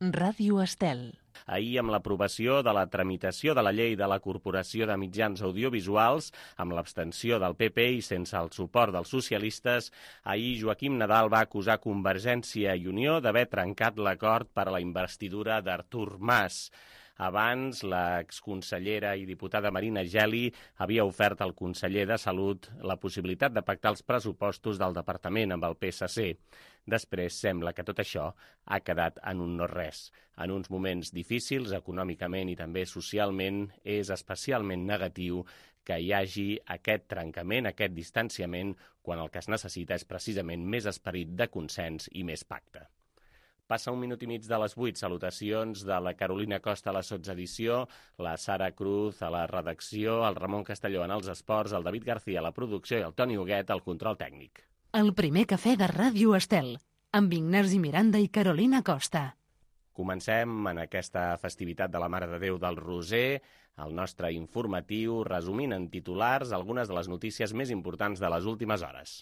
Ràdio Estel. Ahir, amb l'aprovació de la tramitació de la llei de la Corporació de Mitjans Audiovisuals, amb l'abstenció del PP i sense el suport dels socialistes, ahir Joaquim Nadal va acusar Convergència i Unió d'haver trencat l'acord per a la investidura d'Artur Mas. Abans, l'exconsellera i diputada Marina Geli havia ofert al conseller de Salut la possibilitat de pactar els pressupostos del departament amb el PSC. Després sembla que tot això ha quedat en un no-res. En uns moments difícils, econòmicament i també socialment, és especialment negatiu que hi hagi aquest trencament, aquest distanciament, quan el que es necessita és precisament més esperit de consens i més pacte. Passa un minut i mig de les 8. Salutacions de la Carolina Costa a la sotsedició, la Sara Cruz a la redacció, el Ramon Castelló en els esports, el David García a la producció i el Toni Huguet al control tècnic. El primer cafè de Ràdio Estel, amb Ignasi Miranda i Carolina Costa. Comencem en aquesta festivitat de la Mare de Déu del Roser, el nostre informatiu, resumint en titulars algunes de les notícies més importants de les últimes hores.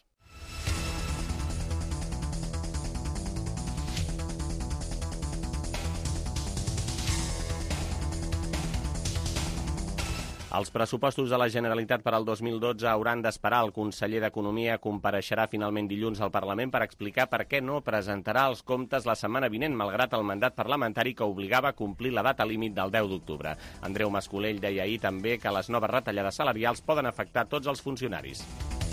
Els pressupostos de la Generalitat per al 2012 hauran d'esperar. El conseller d'Economia compareixerà finalment dilluns al Parlament per explicar per què no presentarà els comptes la setmana vinent, malgrat el mandat parlamentari que obligava a complir la data límit del 10 d'octubre. Andreu Mascolell deia ahir també que les noves retallades salarials poden afectar tots els funcionaris.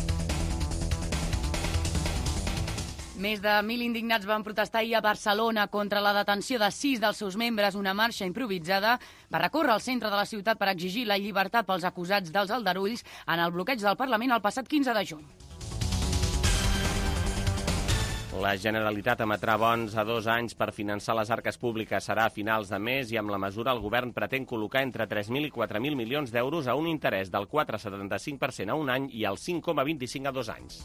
Més de 1.000 indignats van protestar ahir a Barcelona contra la detenció de 6 dels seus membres. Una marxa improvisada va recórrer al centre de la ciutat per exigir la llibertat pels acusats dels aldarulls en el bloqueig del Parlament el passat 15 de juny. La Generalitat emetrà bons a 2 anys per finançar les arques públiques. Serà a finals de mes i amb la mesura el govern pretén col·locar entre 3.000 i 4.000 milions d'euros a un interès del 4,75% a un any i el 5,25% a 2 anys.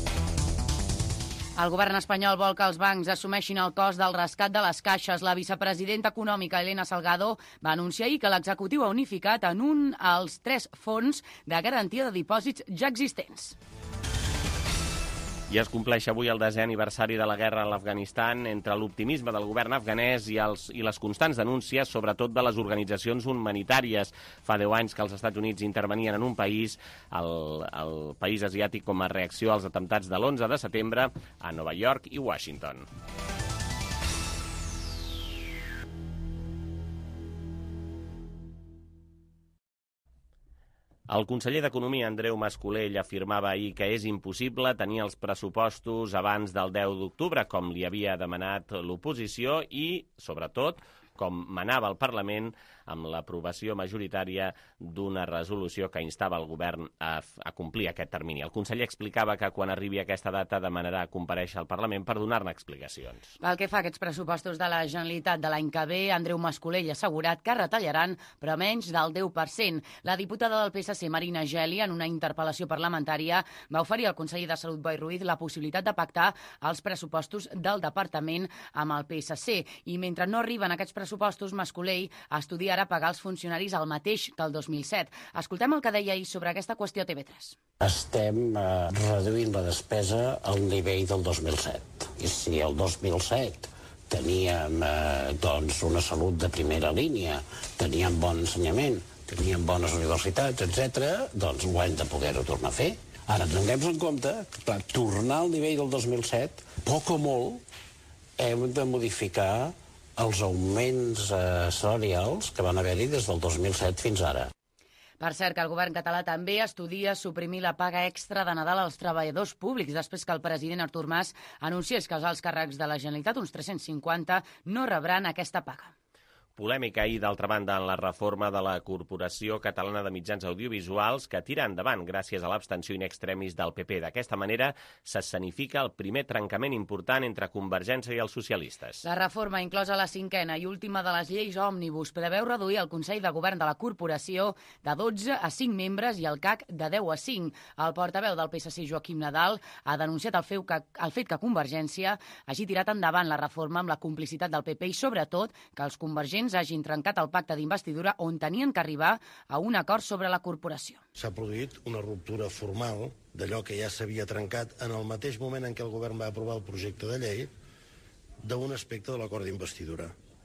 El govern espanyol vol que els bancs assumeixin el cost del rescat de les caixes. La vicepresidenta econòmica, Elena Salgado, va anunciar ahir que l'executiu ha unificat en un els 3 fons de garantia de dipòsits ja existents. I es compleix avui el 10è aniversari de la guerra a l'Afganistan. Entre l'optimisme del govern afganès i les constants denúncies, sobretot de les organitzacions humanitàries. Fa 10 anys que els Estats Units intervenien en un país, el país asiàtic, com a reacció als atemptats de l'11 de setembre a Nova York i Washington. El conseller d'Economia, Andreu Mascolell, afirmava ahir que és impossible tenir els pressupostos abans del 10 d'octubre, com li havia demanat l'oposició i, sobretot, com manava el Parlament amb l'aprovació majoritària d'una resolució que instava el govern a complir aquest termini. El conseller explicava que quan arribi aquesta data demanarà comparèixer al Parlament per donar-ne explicacions. Pel que fa a aquests pressupostos de la Generalitat de l'any que ve, Andreu Mascolell ha assegurat que retallaran, però menys del 10%. La diputada del PSC, Marina Geli, en una interpel·lació parlamentària, va oferir al conseller de Salut, Boi Ruiz, la possibilitat de pactar els pressupostos del departament amb el PSC. I mentre no arriben aquests pressupostos, Mascolell estudia ara pagar els funcionaris el mateix que el 2007. Escoltem el que deia ahir sobre aquesta qüestió a TV3. Estem reduint la despesa al nivell del 2007. I si el 2007 teníem una salut de primera línia, teníem bon ensenyament, teníem bones universitats, etc., doncs ho hem de poder-ho tornar a fer. Ara, tinguem en compte que per tornar al nivell del 2007, poc o molt, hem de modificar els augments salarials que van haver-hi des del 2007 fins ara. Per cert, que el govern català també estudia suprimir la paga extra de Nadal als treballadors públics, després que el president Artur Mas anunciés que els alts càrrecs de la Generalitat, uns 350, no rebran aquesta paga. Polèmica ahir, d'altra banda, en la reforma de la Corporació Catalana de Mitjans Audiovisuals, que tira endavant gràcies a l'abstenció in extremis del PP. D'aquesta manera, s'escenifica el primer trencament important entre Convergència i els socialistes. La reforma, inclosa la 5a i última de les lleis òmnibus, preveu reduir el Consell de Govern de la Corporació de 12 a 5 membres i el CAC de 10 a 5. El portaveu del PSC, Joaquim Nadal, ha denunciat el fet que Convergència hagi tirat endavant la reforma amb la complicitat del PP i, sobretot, que els convergents hagin trencat el pacte d'investidura on tenien que arribar a un acord sobre la corporació. S'ha produït una ruptura formal d'allò que ja s'havia trencat en el mateix moment en què el govern va aprovar el projecte de llei d'un aspecte de l'acord d'investidura.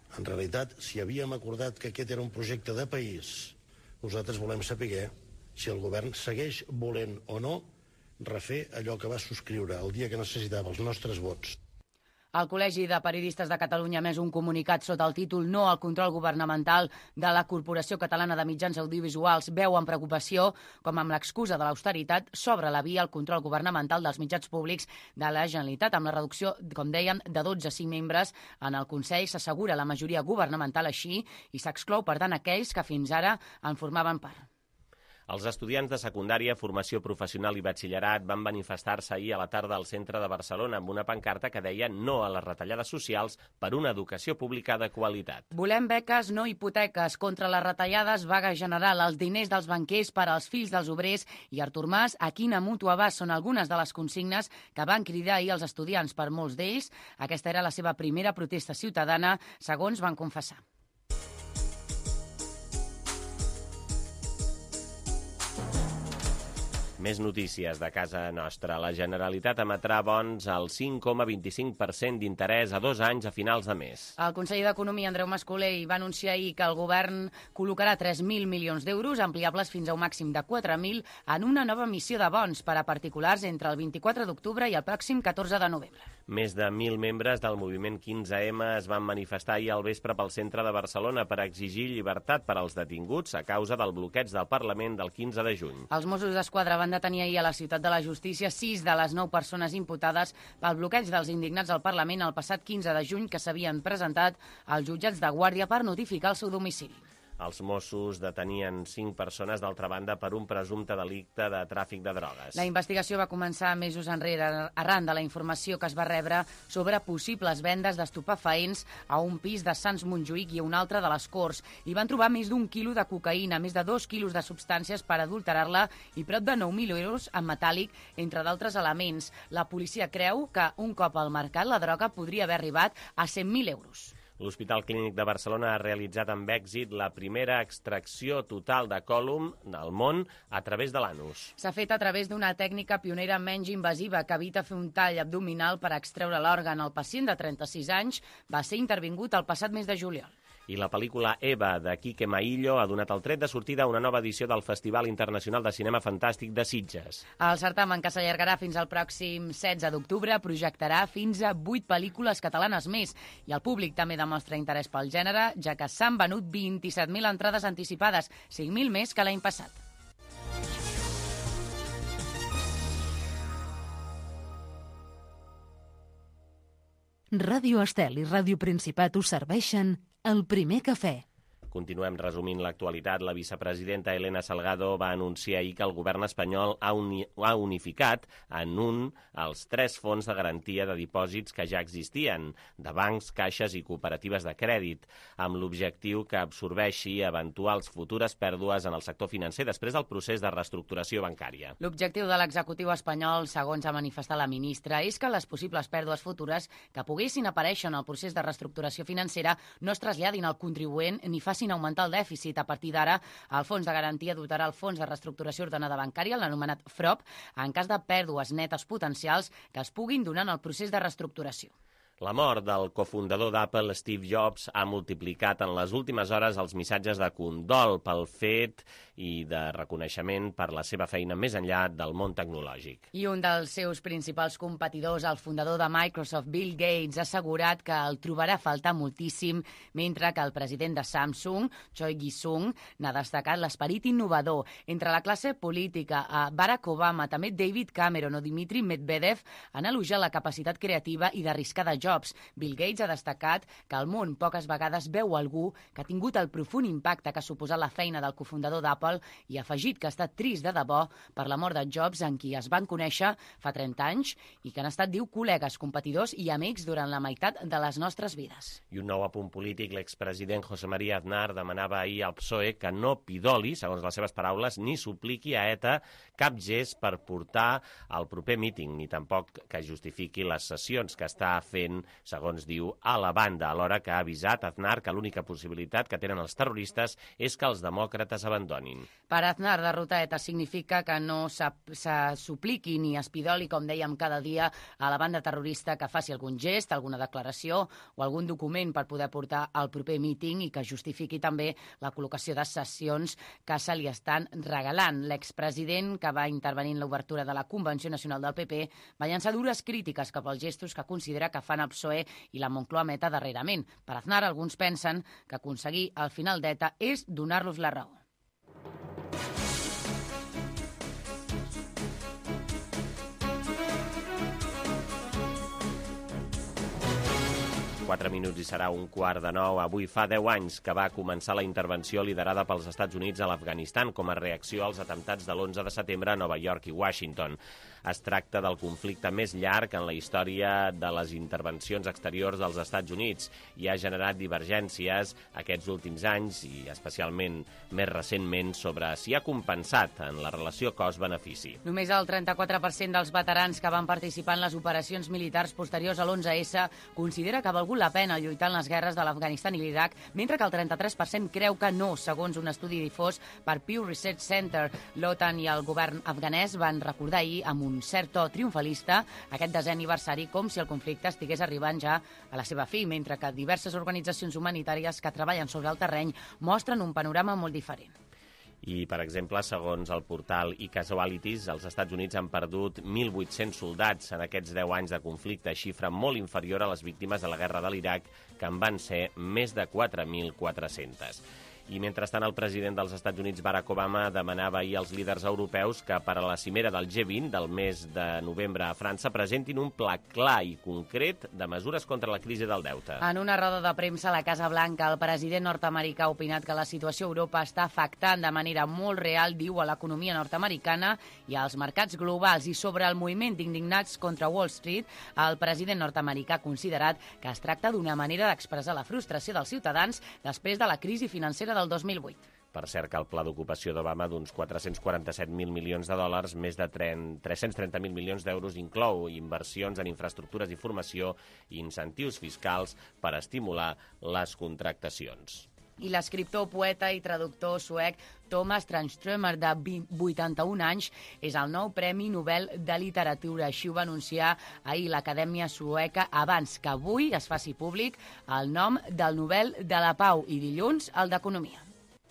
En realitat, si havíem acordat que aquest era un projecte de país, nosaltres volem saber si el govern segueix volent o no refer allò que va subscriure el dia que necessitava els nostres vots. El Col·legi de Periodistes de Catalunya ha emès un comunicat sota el títol No al control governamental de la Corporació Catalana de Mitjans Audiovisuals. Veu amb preocupació com amb l'excusa de l'austeritat s'obre la via al control governamental dels mitjans públics de la Generalitat. Amb la reducció, com dèiem, de 12 a 5 membres en el Consell s'assegura la majoria governamental així i s'exclou, per tant, aquells que fins ara en formaven part. Els estudiants de secundària, formació professional i batxillerat van manifestar-se ahir a la tarda al centre de Barcelona amb una pancarta que deia no a les retallades socials per una educació pública de qualitat. Volem beques, no hipoteques. Contra les retallades, vaga general, els diners dels banquers per als fills dels obrers i Artur Mas, a quina mútua va, són algunes de les consignes que van cridar ahir els estudiants. Per molts d'ells, aquesta era la seva primera protesta ciutadana, segons van confessar. Més notícies de casa nostra. La Generalitat emetrà bons al 5,25% d'interès a 2 anys a finals de mes. El conseller d'Economia, Andreu Mas-Colell, va anunciar ahir que el govern col·locarà 3.000 milions d'euros, ampliables fins a un màxim de 4.000, en una nova emissió de bons per a particulars entre el 24 d'octubre i el pròxim 14 de novembre. Més de 1.000 membres del moviment 15M es van manifestar ahir al vespre pel centre de Barcelona per exigir llibertat per als detinguts a causa del bloqueig del Parlament del 15 de juny. Els Mossos d'Esquadra van detenir ahir a la Ciutat de la Justícia 6 de les 9 persones imputades pel bloqueig dels indignats al Parlament el passat 15 de juny que s'havien presentat als jutjats de guàrdia per notificar el seu domicili. Els Mossos detenien 5 persones, d'altra banda, per un presumpte delicte de tràfic de drogues. La investigació va començar mesos enrere, arran de la informació que es va rebre sobre possibles vendes d'estupefaents a un pis de Sants Montjuïc i a un altre de les Corts. Hi van trobar més d'1 quilo de cocaïna, més de 2 quilos de substàncies per adulterar-la i prop de 9.000 euros en metàl·lic, entre d'altres elements. La policia creu que, un cop al mercat, la droga podria haver arribat a 100.000 euros. L'Hospital Clínic de Barcelona ha realitzat amb èxit la primera extracció total de còlum del món a través de l'anus. S'ha fet a través d'una tècnica pionera menys invasiva que evita fer un tall abdominal per extreure l'òrgan. El pacient de 36 anys va ser intervingut el passat mes de juliol. I la pel·lícula Eva, de Quique Maillo, ha donat el tret de sortida a una nova edició del Festival Internacional de Cinema Fantàstic de Sitges. El certamen, que s'allargarà fins al pròxim 16 d'octubre, projectarà fins a 8 pel·lícules catalanes més. I el públic també demostra interès pel gènere, ja que s'han venut 27.000 entrades anticipades, 5.000 més que l'any passat. Ràdio Estel i Ràdio Principat us serveixen El primer cafè. Continuem resumint l'actualitat. La vicepresidenta Elena Salgado va anunciar ahir que el govern espanyol ha unificat en un els 3 fons de garantia de dipòsits que ja existien, de bancs, caixes i cooperatives de crèdit, amb l'objectiu que absorbeixi eventuals futures pèrdues en el sector financer després del procés de reestructuració bancària. L'objectiu de l'executiu espanyol, segons ha manifestat la ministra, és que les possibles pèrdues futures que poguessin aparèixer en el procés de reestructuració financera no es traslladin al contribuent ni facin augmentar el dèficit. A partir d'ara, el fons de garantia dotarà el fons de reestructuració ordenada bancària, l'anomenat FROB, en cas de pèrdues netes potencials que es puguin donar en el procés de reestructuració. La mort del cofundador d'Apple, Steve Jobs, ha multiplicat en les últimes hores els missatges de condol pel fet i de reconeixement per la seva feina més enllà del món tecnològic. I un dels seus principals competidors, el fundador de Microsoft, Bill Gates, ha assegurat que el trobarà a faltar moltíssim, mentre que el president de Samsung, Choi Gi-sung, n'ha destacat l'esperit innovador. Entre la classe política, Barack Obama, també David Cameron o Dmitry Medvedev han elogiat la capacitat creativa i d'arriscar de Jobs. Bill Gates ha destacat que el món poques vegades veu algú que ha tingut el profund impacte que ha suposat la feina del cofundador d'Apple i ha afegit que ha estat trist de debò per la mort de Jobs, en qui es van conèixer fa 30 anys i que han estat, diu, col·legues, competidors i amics durant la meitat de les nostres vides. I un nou apunt polític, l'expresident José María Aznar demanava ahir al PSOE que no pidoli, segons les seves paraules, ni supliqui a ETA cap gest per portar al proper míting, ni tampoc que justifiqui les sessions que està fent front, segons diu, a la banda, alhora que ha avisat Aznar que l'única possibilitat que tenen els terroristes és que els demòcrates abandonin. Per Aznar, derrotar ETA significa que no se supliqui ni espidoli, com dèiem cada dia, a la banda terrorista que faci algun gest, alguna declaració o algun document per poder portar al proper míting i que justifiqui també la col·locació de sessions que se li estan regalant. L'expresident, que va intervenir en l'obertura de la Convenció Nacional del PP, va llançar dures crítiques cap als gestos que considera que fan el PSOE i la Moncloa Meta darrerament. Per Aznar, alguns pensen que aconseguir el final d'ETA és donar-los la raó. Quatre minuts i serà 8:45. Avui fa 10 anys que va començar la intervenció liderada pels Estats Units a l'Afganistan com a reacció als atemptats de l'11 de setembre a Nova York i Washington. Es tracta del conflicte més llarg en la història de les intervencions exteriors dels Estats Units i ha generat divergències aquests últims anys i especialment més recentment sobre si ha compensat en la relació cost-benefici. Només el 34% dels veterans que van participar en les operacions militars posteriors a l'11S considera que ha valgut la pena lluitar en les guerres de l'Afganistan i l'Iraq, mentre que el 33% creu que no, segons un estudi difós per Pew Research Center. L'OTAN i el govern afganès van recordar ahir amb un cert to triomfalista aquest 10è aniversari com si el conflicte estigués arribant ja a la seva fi, mentre que diverses organitzacions humanitàries que treballen sobre el terreny mostren un panorama molt diferent. I, per exemple, segons el portal eCasualties, els Estats Units han perdut 1.800 soldats en aquests 10 anys de conflicte, xifra molt inferior a les víctimes de la guerra de l'Iraq, que en van ser més de 4.400. I mentrestant el president dels Estats Units, Barack Obama, demanava ahir als líders europeus que per a la cimera del G20 del mes de novembre a França presentin un pla clar i concret de mesures contra la crisi del deute. En una roda de premsa a la Casa Blanca, el president nord-americà ha opinat que la situació a Europa està afectant de manera molt real, diu, a l'economia nord-americana i als mercats globals. I sobre el moviment d'indignats contra Wall Street, el president nord-americà ha considerat que es tracta d'una manera d'expressar la frustració dels ciutadans després de la crisi financera del 2008. Per cert, que el pla d'ocupació d'Obama d'uns 447.000 milions de dòlars, més de 330.000 milions d'euros, inclou inversions en infraestructures i formació i incentius fiscals per estimular les contractacions. I l'escriptor, poeta i traductor suec Thomas Tranströmer, de 81 anys, és el nou Premi Nobel de Literatura. Així ho va anunciar ahir l'Acadèmia Sueca abans que avui es faci públic el nom del Nobel de la Pau i dilluns el d'Economia.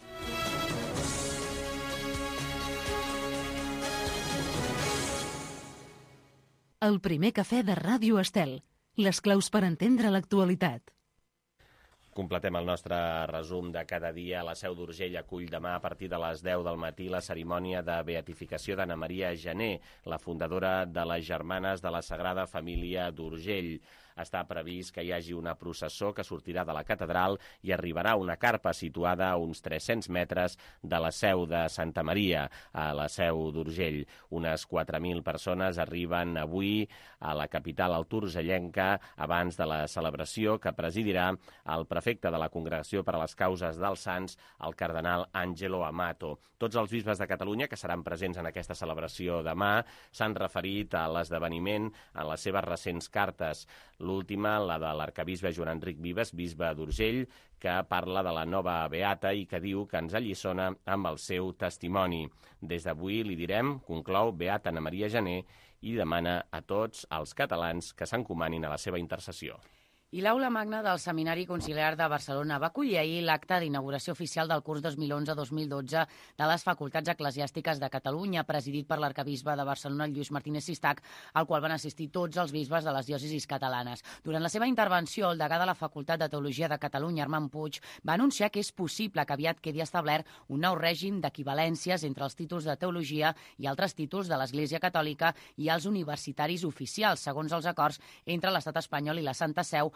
El primer cafè de Ràdio Estel. Les claus per entendre l'actualitat. Completem el nostre resum de cada dia. La Seu d'Urgell acull demà a partir de les 10 del matí la cerimònia de beatificació d'Anna Maria Gené, la fundadora de les Germanes de la Sagrada Família d'Urgell. Està previst que hi hagi una processó que sortirà de la catedral i arribarà a una carpa situada a uns 300 metres de la seu de Santa Maria, a la Seu d'Urgell. Unes 4.000 persones arriben avui a la capital alturgellenca abans de la celebració que presidirà el prefecte de la Congregació per a les Causes dels Sants, el cardenal Angelo Amato. Tots els bisbes de Catalunya que seran presents en aquesta celebració demà s'han referit a l'esdeveniment en les seves recents cartes. L'última, la de l'arcabisbe Joan Enric Vives, bisbe d'Urgell, que parla de la nova beata i que diu que ens alliçona amb el seu testimoni. Des d'avui li direm, conclou, beata Anna Maria Gené, i demana a tots els catalans que s'encomanin a la seva intercessió. I l'Aula Magna del Seminari Conciliar de Barcelona va acollir ahir l'acte d'inauguració oficial del curs 2011-2012 de les Facultats Eclesiàstiques de Catalunya, presidit per l'arcabisbe de Barcelona, Lluís Martínez Sistac, al qual van assistir tots els bisbes de les diòcesis catalanes. Durant la seva intervenció, el degà de la Facultat de Teologia de Catalunya, Armand Puig, va anunciar que és possible que aviat quedi establert un nou règim d'equivalències entre els títols de teologia i altres títols de l'Església Catòlica i els universitaris oficials, segons els acords entre l'Estat espanyol i la Santa Seu,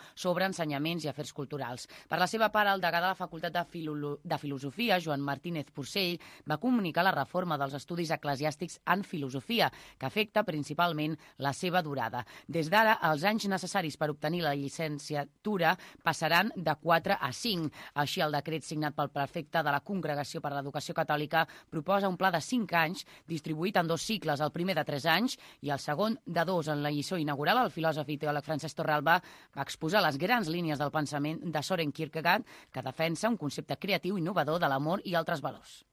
sobre ensenyaments i afers culturals. Per la seva part, el degà de la Facultat de Filosofia, Joan Martínez Porcell, va comunicar la reforma dels estudis eclesiàstics en filosofia, que afecta principalment la seva durada. Des d'ara, els anys necessaris per obtenir la llicenciatura passaran de 4 a 5. Així, el decret signat pel prefecte de la Congregació per l'Educació Catòlica proposa un pla de 5 anys distribuït en 2 cicles, el primer de 3 anys i el segon de 2. En la lliçó inaugural, el filòsof i teòleg Francesc Torralba va exposar les grans línies del pensament de Søren Kierkegaard, que defensa un concepte creatiu i innovador de l'amor i altres valors.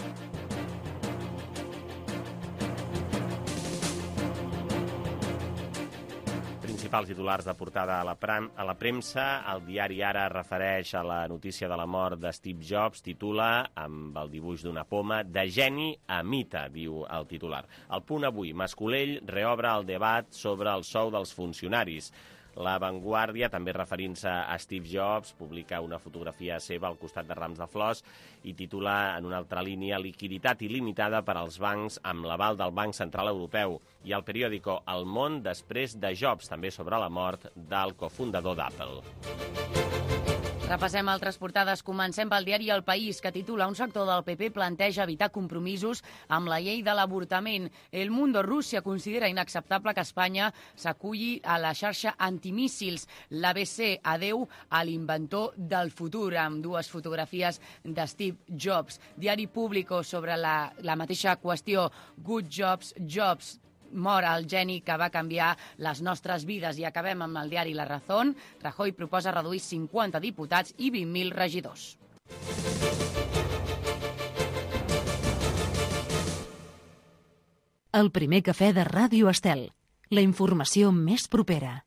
Principals titulars de portada a la premsa. El diari Ara refereix a la notícia de la mort de Steve Jobs, titula, amb el dibuix d'una poma, de geni a mite, diu el titular. El Punt avui, Mascolell reobre el debat sobre el sou dels funcionaris. La Vanguardia, també referint-se a Steve Jobs, publica una fotografia seva al costat de rams de flors i titula en una altra línia liquiditat il·limitada per als bancs amb l'aval del Banc Central Europeu. I el periòdico El Món després de Jobs, també sobre la mort del cofundador d'Apple. Repassem altres portades. Comencem pel diari El País, que titula un sector del PP planteja evitar compromisos amb la llei de l'avortament. El Mundo, Rússia considera inacceptable que Espanya s'aculli a la xarxa antimíssils. L'ABC, adeu a l'inventor del futur, amb 2 fotografies de Steve Jobs. Diari Público sobre la mateixa qüestió. Good Jobs, Jobs. Mor el geni que va canviar les nostres vides. I acabem amb el diari La Razón. Rajoy proposa reduir 50 diputats i 20.000 regidors. El primer cafè de Ràdio Estel. La informació més propera.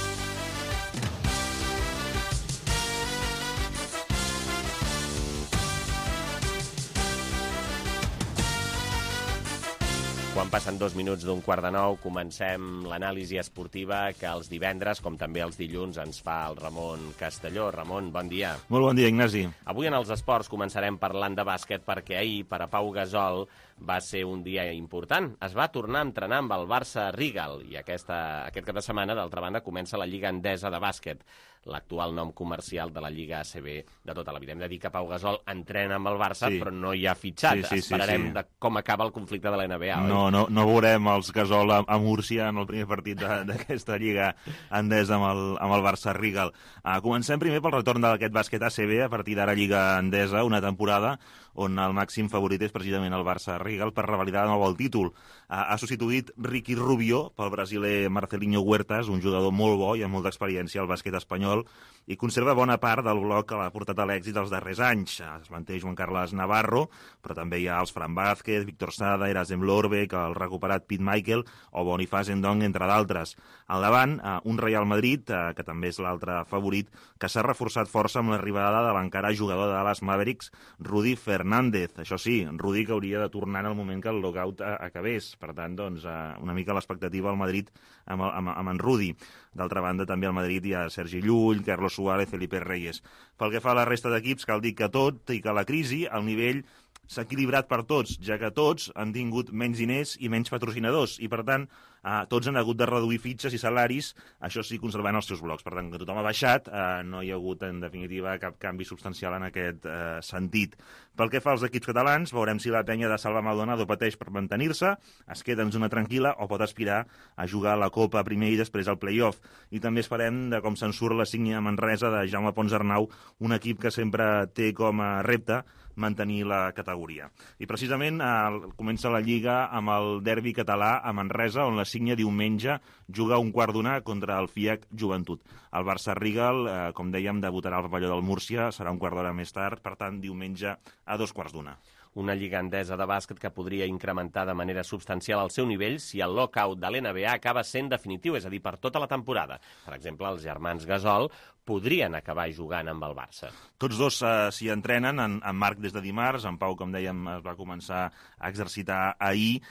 Quan passen 2 minuts d'un 8:45, comencem l'anàlisi esportiva que els divendres, com també els dilluns, ens fa el Ramon Castelló. Ramon, bon dia. Molt bon dia, Ignasi. Avui en els esports començarem parlant de bàsquet perquè ahir, per a Pau Gasol, va ser un dia important. Es va tornar a entrenar amb el Barça Rigal i aquest cap de setmana, d'altra banda, comença la Lliga Endesa de bàsquet, l'actual nom comercial de la Lliga ACB de tota la vida. Hem de dir que Pau Gasol entrena amb el Barça, sí, però no hi ha fitxat. Sí. Esperarem de com acaba el conflicte de la NBA, oi? No veurem els Gasol a Múrcia en el primer partit d'aquesta Lliga Endesa amb el Barça Rigal. Comencem primer pel retorn d'aquest bàsquet ACB, a partir d'ara Lliga Endesa, una temporada on el màxim favorit és precisament el Barça Rigal per revalidar de nou el títol. Ha substituït Ricky Rubio pel brasiler Marcelinho Huertas, un jugador molt bo i amb molta experiència al bàsquet espanyol, i conserva bona part del bloc que l'ha portat a l'èxit dels darrers anys. Es manté Joan Carles Navarro, però també hi ha els Fran Vázquez, Víctor Sada, Erasem Lorbeck, el recuperat Pete Michael o Boniface Ndong, entre d'altres. Al davant, un Real Madrid, que també és l'altre favorit, que s'ha reforçat força amb l'arribada de l'encara jugador de Dallas Mavericks, Rudy Fernández. Això sí, Rudy que hauria de tornar en el moment que el lockout acabés. Per tant, doncs, una mica l'expectativa al Madrid amb en Rudy. D'altra banda, també al Madrid hi ha Sergi Llull, Carlos Suárez, Felipe Reyes. Pel que fa a la resta d'equips, cal dir que tot i que la crisi, el nivell s'ha equilibrat per tots, ja que tots han tingut menys diners i menys patrocinadors, i per tant tots han hagut de reduir fitxes i salaris, això sí, conservant els seus blocs. Per tant, que tothom ha baixat, no hi ha hagut, en definitiva, cap canvi substancial en aquest sentit. Pel que fa als equips catalans, veurem si la penya de Salva Maldonado pateix per mantenir-se, es queda en zona tranquil·la o pot aspirar a jugar a la Copa primer i després al play-off. I també esperem de com se'n surt la sígnia Manresa de Jaume Pons Arnau, un equip que sempre té com a repte mantenir la categoria. I precisament comença la Lliga amb el derbi català a Manresa, on la Sígnia diumenge juga a 1:15 contra el FIAC Joventut. El Barça Rigal, com dèiem, debutarà al pavelló del Múrcia, serà un quart d'hora més tard, per tant, diumenge a 2:15. Una Lliga Endesa de bàsquet que podria incrementar de manera substancial el seu nivell si el lockout de l'NBA acaba sent definitiu, és a dir, per tota la temporada. Per exemple, els germans Gasol podrien acabar jugant amb el Barça. Tots dos s'hi entrenen, en Marc des de dimarts, en Pau, com dèiem, es va començar a exercitar ahir,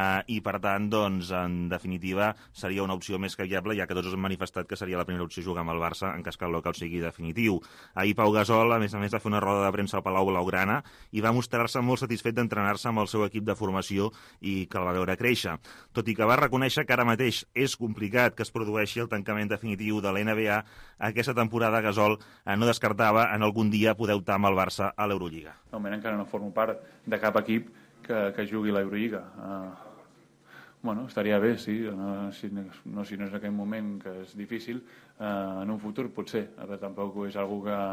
i per tant, doncs, en definitiva, seria una opció més que viable, ja que tots han manifestat que seria la primera opció jugar amb el Barça en cas que el lockout sigui definitiu. Ahir Pau Gasol, a més, va fer una roda de premsa al Palau Blaugrana i va mostrar-se molt molt satisfet d'entrenar-se amb el seu equip de formació i que el va veure créixer. Tot i que va reconèixer que ara mateix és complicat que es produeixi el tancament definitiu de la NBA, aquesta temporada Gasol no descartava en algun dia poder optar amb el Barça a l'Eurolliga. De moment encara no formo part de cap equip que jugui l'Eurolliga. Bueno, estaria bé, sí, si no és en aquell moment que és difícil, en un futur potser, però tampoc és algo que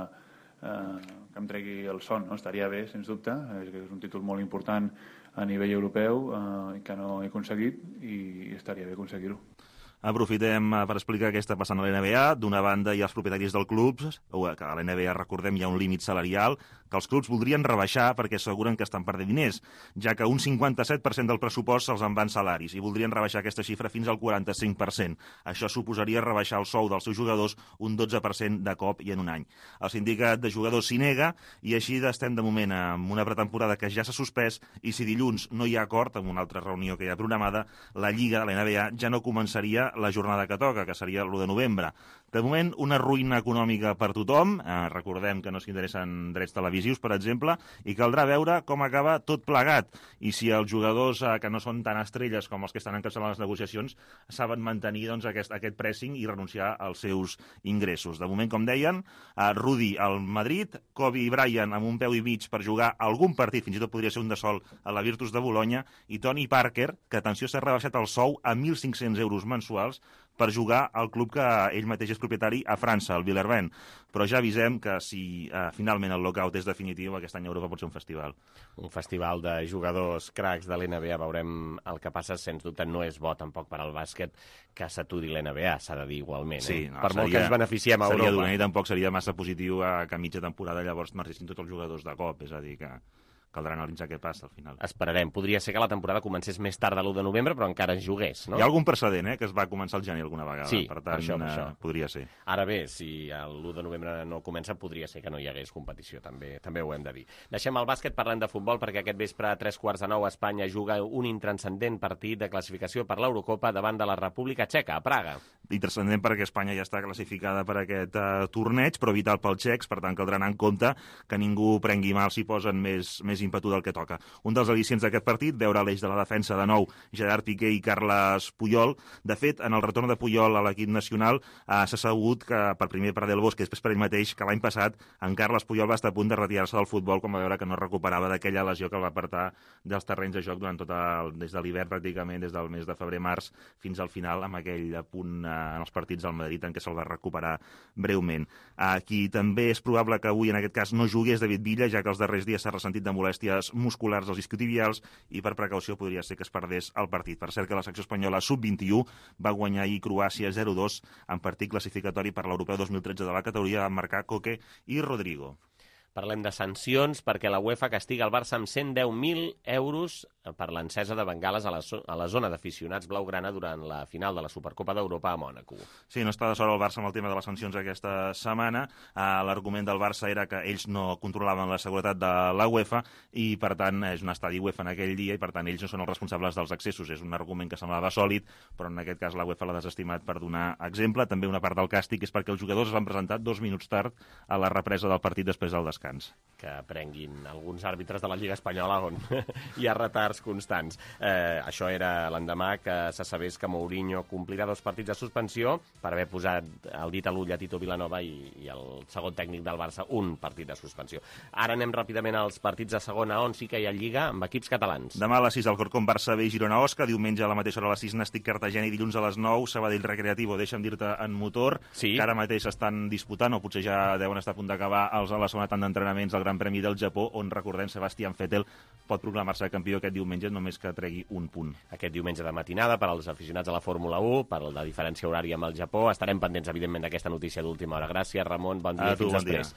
em tregui el son, no? Estaria bé, sens dubte, és un títol molt important a nivell europeu que no he aconseguit i estaria bé aconseguir-ho. Aprofitem per explicar què està passant a l'NBA. D'una banda hi ha els propietaris del club, que a l'NBA, recordem, hi ha un límit salarial, que els clubs voldrien rebaixar perquè asseguren que estan perdent diners, ja que un 57% del pressupost se'ls en van salaris i voldrien rebaixar aquesta xifra fins al 45%. Això suposaria rebaixar el sou dels seus jugadors un 12% de cop i en un any. El sindicat de jugadors s'hi nega i així estem de moment amb una pretemporada que ja s'ha suspès i si dilluns no hi ha acord, amb una altra reunió que hi ha programada, la Lliga, la NBA, ja no començaria la jornada que toca, que seria l'1 de novembre. De moment, una ruïna econòmica per tothom. Recordem que no s'interessen drets televisius, per exemple, i caldrà veure com acaba tot plegat. I si els jugadors que no són tan estrelles com els que estan encapçalant les negociacions saben mantenir aquest pressing i renunciar als seus ingressos. De moment, com deien, Rudy al Madrid, Kobe i Bryant amb un peu i mig per jugar algun partit, fins i tot podria ser un de sol a la Virtus de Bolonya, i Tony Parker, que, atenció, s'ha rebaixat el sou a 1.500 euros mensuals per jugar al club que ell mateix és propietari a França, el Villerben. Però ja avisem que si finalment el lockout és definitiu, aquest any a Europa pot ser un festival. Un festival de jugadors cracs de l'NBA, veurem el que passa, sens dubte no és bo tampoc per al bàsquet que s'aturi l'NBA, s'ha de dir igualment. Sí, per molt que ens beneficiem a Europa. Seria dolent i tampoc seria massa positiu que a mitja temporada llavors marxessin tots els jugadors de cop, és a dir que caldrà analitzar què passa al final. Esperarem. Podria ser que la temporada comencés més tard de l'1 de novembre, però encara es jugués, no? Hi ha algun precedent, que es va començar al gener alguna vegada. Sí, per tant, això. podria ser. Ara bé, si l'1 de novembre no comença, podria ser que no hi hagués competició, també ho hem de dir. Deixem el bàsquet, parlem de futbol, perquè aquest vespre a 3:45 Espanya juga un intranscendent partit de classificació per l'Eurocopa davant de la República Txeca, a Praga. Intranscendent perquè Espanya ja està classificada per aquest torneig, però vital pels txecs, per tant caldrà anar en compte que ningú prengui mal si posen més ímpetu del que toca. Un dels al·licients d'aquest partit, veure l'eix de la defensa de nou, Gerard Piqué i Carles Puyol. De fet, en el retorn de Puyol a l'equip nacional s'ha sabut que, per primer per Del Bosque, després per ell mateix, que l'any passat en Carles Puyol va estar a punt de retirar-se del futbol quan va veure que no recuperava d'aquella lesió que el va apartar dels terrenys de joc durant des de l'hivern pràcticament, des del mes de febrer-març fins al final, amb aquell punt en els partits del Madrid en què se'l va recuperar breument. Qui també és probable que avui en aquest cas no jugui és David Villa, ja que els darrers dies s'ha ressentit de molèsties musculars als isquiotibials i per precaució podria ser que es perdés el partit. Per cert que la secció espanyola sub-21 va guanyar ahir Croàcia 0-2 en partit classificatori per l'Europeu 2013 de la categoria, van marcar Coque i Rodrigo. Parlem de sancions perquè la UEFA castiga el Barça amb 110.000 euros per l'encesa de bengales a la zona d'aficionats blaugrana durant la final de la Supercopa d'Europa a Mònaco. Sí, no està de sort el Barça amb el tema de les sancions aquesta setmana. L'argument del Barça era que ells no controlaven la seguretat de la UEFA i, per tant, és un estadi UEFA en aquell dia i, per tant, ells no són els responsables dels accessos. És un argument que semblava sòlid, però en aquest cas la UEFA l'ha desestimat per donar exemple. També una part del càstig és perquè els jugadors es van presentar 2 minuts tard a la represa del partit després del descans. Que prenguin alguns àrbitres de la Lliga Espanyola on hi ha retards constants. Això era l'endemà que se sabés que Mourinho complirà 2 partits de suspensió per haver posat el dit a l'ull a Tito Vilanova i el segon tècnic del Barça un partit de suspensió. Ara anem ràpidament als partits de segona on sí que hi ha Lliga amb equips catalans. Demà a les 6 al Corcón Barça B i Girona Osca, diumenge a la mateixa hora a les 6 Nàstic Cartagena i dilluns a les 9 Sabadell Recreativo. Deixa'm dir-te en motor, sí, que ara mateix estan disputant, o potser ja deuen estar a punt d'acabar a la segona tanda d'entrenaments del Gran Premi del Japó, on, recordem, Sebastian Vettel pot proclamar-se campió aquest diumenge només que tregui un punt. Aquest diumenge de matinada, per als aficionats a la Fórmula 1, per la diferència horària amb el Japó. Estarem pendents, evidentment, d'aquesta notícia d'última hora. Gràcies, Ramon. Bon dia. Fins després.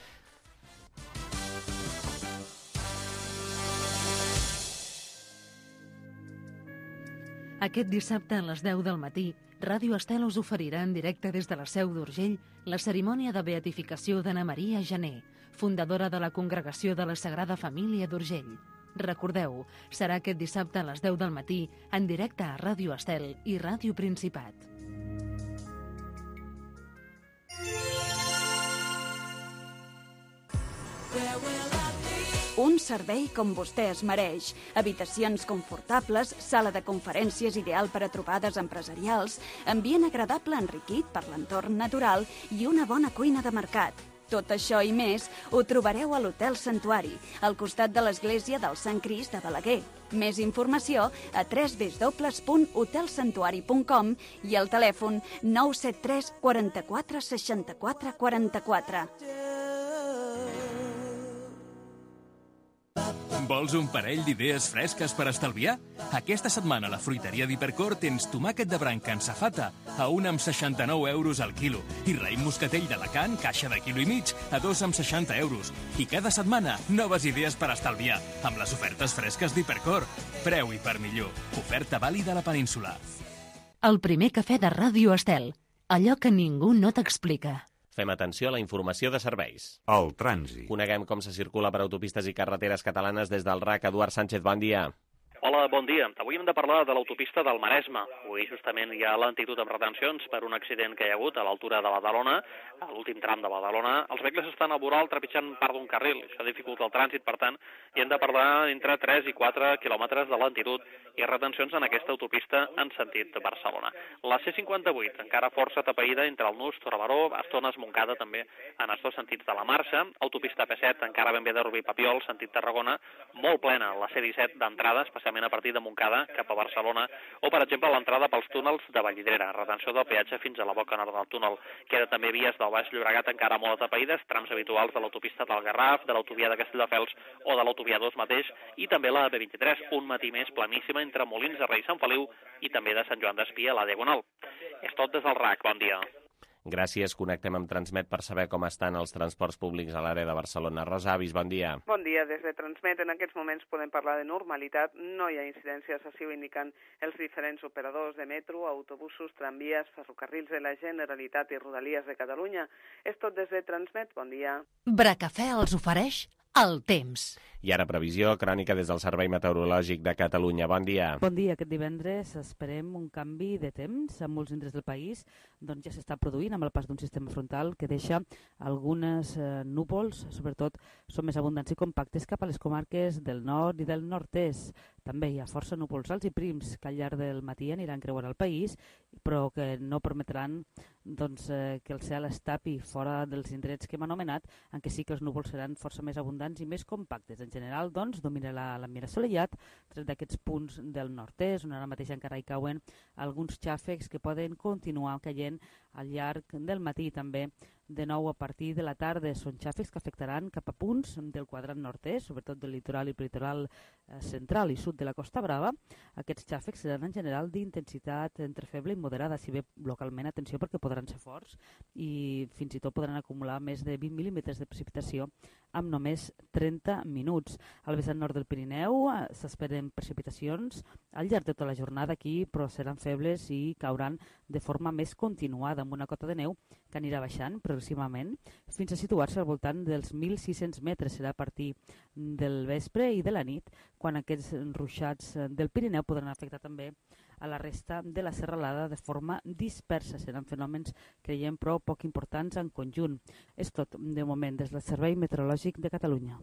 Aquest dissabte a les 10 del matí, Ràdio Estel us oferirà en directe des de la Seu d'Urgell la cerimònia de beatificació d'Anna Maria Jané, fundadora de la Congregació de la Sagrada Família d'Urgell. Recordeu, serà aquest dissabte a les 10 del matí en directe a Ràdio Estel i Ràdio Principat. Un servei com vostè es mereix. Habitacions confortables, sala de conferències ideal per a trobades empresarials, ambient agradable enriquit per l'entorn natural i una bona cuina de mercat. Tot això i més ho trobareu a l'Hotel Santuari, al costat de l'església del Sant Crist de Balaguer. Més informació a www.hotelsantuari.com i al telèfon 973 44 64 44. Vols un parell d'idees fresques per estalviar? Aquesta setmana a la fruiteria d'Hipercor tens tomàquet de branca en safata a 1,69 € al quilo i raïm moscatell d'Alacant, caixa de quilo i mig, a 2,60 €. I cada setmana, noves idees per estalviar, amb les ofertes fresques d'Hipercor. Preu i per millor. Oferta vàlida a la península. El primer cafè de Ràdio Estel. Allò que ningú no t'explica. Fem atenció a la informació de serveis. El trànsit. Coneguem com se circula per autopistes i carreteres catalanes des del RAC. Eduard Sánchez, bon dia. Hola, bon dia. Avui hem de parlar de l'autopista del Maresme. Avui justament hi ha lentitud amb retencions per un accident que hi ha hagut a l'altura de Badalona, a l'últim tram de Badalona. Els vehicles estan al voral trepitjant part d'un carril. Això dificulta el trànsit, per tant, i hem de parlar entre 3 i 4 quilòmetres de lentitud i retencions en aquesta autopista en sentit de Barcelona. La C58, encara força tapeïda entre el Nus, Torre-Baró, a estones Montcada també en els dos sentits de la marxa. Autopista P7, encara ben bé de Rubí-Papiol, sentit Tarragona, molt plena. La C17 d'entrada, especialment a partir de Montcada cap a Barcelona, o per exemple l'entrada pels túnels de Vallvidrera, retenció del peatge fins a la boca nord del túnel. Queda també vies del Baix Llobregat encara molt atapeïdes, trams habituals de l'autopista del Garraf, de l'autovia de Castelldefels o de l'autovia 2 mateix, i també la B23, un matí més planíssima entre Molins de Rei i Sant Feliu i també de Sant Joan d'Espí a la Diagonal. És tot des del RAC, bon dia. Gràcies, connectem amb Transmet per saber com estan els transports públics a l'àrea de Barcelona. Rosa Avis, bon dia. Bon dia, des de Transmet. En aquests moments podem parlar de normalitat. No hi ha incidències, així ho indiquen els diferents operadors de metro, autobusos, tramvies, ferrocarrils de la Generalitat i Rodalies de Catalunya. És tot des de Transmet. Bon dia. Bracafè els ofereix el temps. I ara previsió, crònica des del Servei Meteorològic de Catalunya. Bon dia. Bon dia. Aquest divendres esperem un canvi de temps a molts indrets del país. Doncs ja s'està produint amb el pas d'un sistema frontal que deixa algunes núvols, sobretot són més abundants i compactes cap a les comarques del nord i del nord-est. També hi ha força núvols alts i prims que al llarg del matí aniran creuant el país, però que no permetran que el cel es tapi fora dels indrets que hem anomenat, en què sí que els núvols seran força més abundants i més compactes. En general, dominarà l'ambient assolellat, tret d'aquests punts del nord-est, on ara mateix encara hi cauen alguns xàfecs que poden continuar caient al llarg del matí també. De nou, a partir de la tarda, són xàfecs que afectaran cap a punts del quadrant nord-est, sobretot del litoral i litoral central i sud de la Costa Brava. Aquests xàfecs seran en general d'intensitat entre feble i moderada, si bé localment, atenció, perquè podran ser forts i fins i tot podran acumular més de 20 mil·límetres de precipitació amb només 30 minuts. Al vessant nord del Pirineu s'esperen precipitacions al llarg de tota la jornada aquí, però seran febles i cauran de forma més continuada, amb una cota de neu que anirà baixant progressivament fins a situar-se al voltant dels 1.600 metres. Serà a partir del vespre i de la nit, quan aquests ruixats del Pirineu podran afectar també a la resta de la serralada de forma dispersa. Seran fenòmens, creiem, però poc importants en conjunt. És tot de moment des del Servei Meteorològic de Catalunya.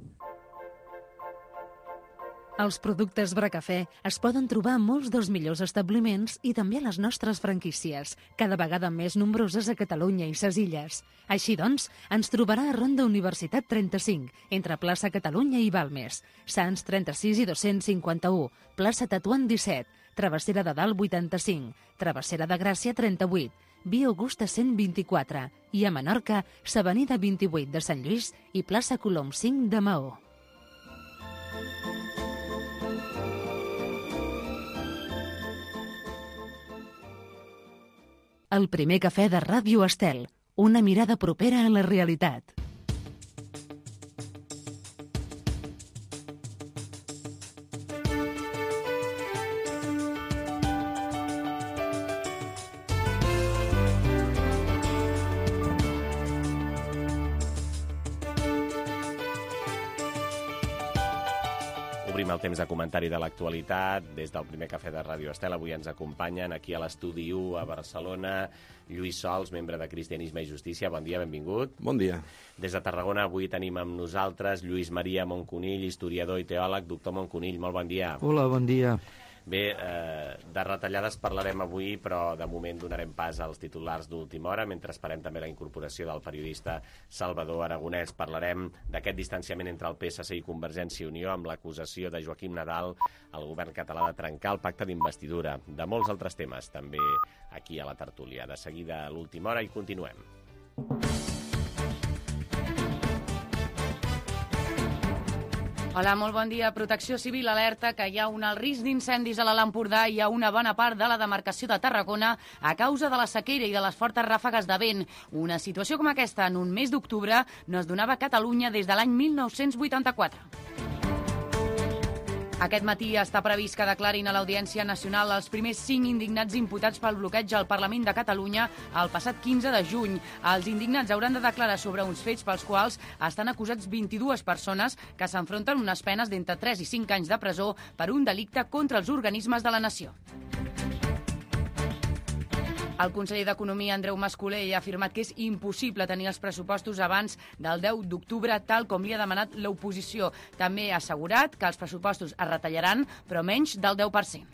Els productes Bracafè es poden trobar a molts dels millors establiments i també a les nostres franquícies, cada vegada més nombroses a Catalunya i ses illes. Així doncs, ens trobarà a Ronda Universitat 35, entre plaça Catalunya i Balmes, Sants 36 i 251, plaça Tatuant 17, Travessera de Dalt 85, Travessera de Gràcia 38, Via Augusta 124 i a Menorca, s'Avenida 28 de Sant Lluís i plaça Colom 5 de Maó. El primer cafè de Ràdio Estel, una mirada propera a la realitat. Obrim el temps de comentari de l'actualitat. Des del primer cafè de Ràdio Estel avui ens acompanyen aquí a l'Estudi 1 a Barcelona Lluís Sols, membre de Cristianisme i Justícia. Bon dia, benvingut. Bon dia. Des de Tarragona avui tenim amb nosaltres Lluís Maria Moncunill, historiador i teòleg. Doctor Moncunill, molt bon dia. Hola, bon dia. Bé, de retallades parlarem avui, però de moment donarem pas als titulars d'última hora, mentre esperem també la incorporació del periodista Salvador Aragonès. Parlarem d'aquest distanciament entre el PSC i Convergència i Unió amb l'acusació de Joaquim Nadal al govern català de trencar el pacte d'investidura. De molts altres temes, també aquí a la tertúlia. De seguida a l'última hora i continuem. Hola, molt bon dia. Protecció Civil alerta que hi ha un alt risc d'incendis a l'Alt Empordà i a una bona part de la demarcació de Tarragona a causa de la sequera i de les fortes ràfegues de vent. Una situació com aquesta en un mes d'octubre no es donava a Catalunya des de l'any 1984. Aquest matí està previst que declarin a l'Audiència Nacional els primers 5 indignats imputats pel bloqueig al Parlament de Catalunya el passat 15 de juny. Els indignats hauran de declarar sobre uns fets pels quals estan acusats 22 persones que s'enfronten unes penes d'entre 3 i 5 anys de presó per un delicte contra els organismes de la nació. El conseller d'Economia, Andreu Mas-Colell, ha afirmat que és impossible tenir els pressupostos abans del 10 d'octubre, tal com li ha demanat l'oposició. També ha assegurat que els pressupostos es retallaran, però menys del 10%.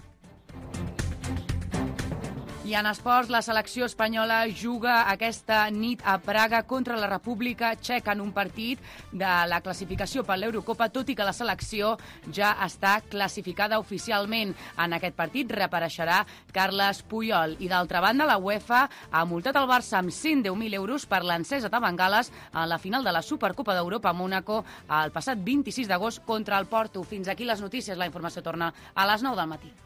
I en esports, la selecció espanyola juga aquesta nit a Praga contra la República Txeca en un partit de la classificació per l'Eurocopa, tot i que la selecció ja està classificada oficialment. En aquest partit reapareixerà Carles Puyol. I d'altra banda, la UEFA ha multat el Barça amb 110.000 euros per l'encesa de bengales en la final de la Supercopa d'Europa a Mónaco el passat 26 d'agost contra el Porto. Fins aquí les notícies. La informació torna a les 9 del matí.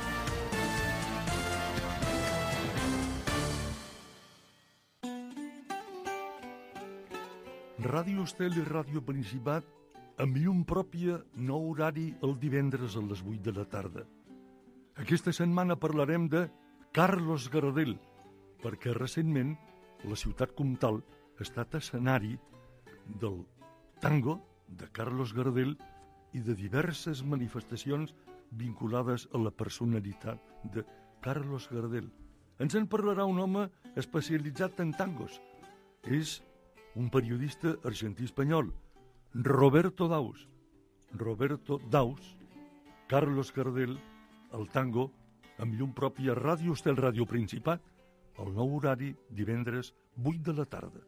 Ràdio Estel i Ràdio Principat amb llum pròpia, nou horari el divendres a les 8 de la tarda. Aquesta setmana parlarem de Carlos Gardel, perquè recentment la ciutat comtal ha estat escenari del tango de Carlos Gardel i de diverses manifestacions vinculades a la personalitat de Carlos Gardel. Ens en parlarà un home especialitzat en tangos. És un periodista argentí-espanyol, Roberto Daus. Roberto Daus, Carlos Gardel, el tango, amb llum pròpia, Ràdio Estel, Ràdio Principat, el nou horari, divendres, 8 de la tarda.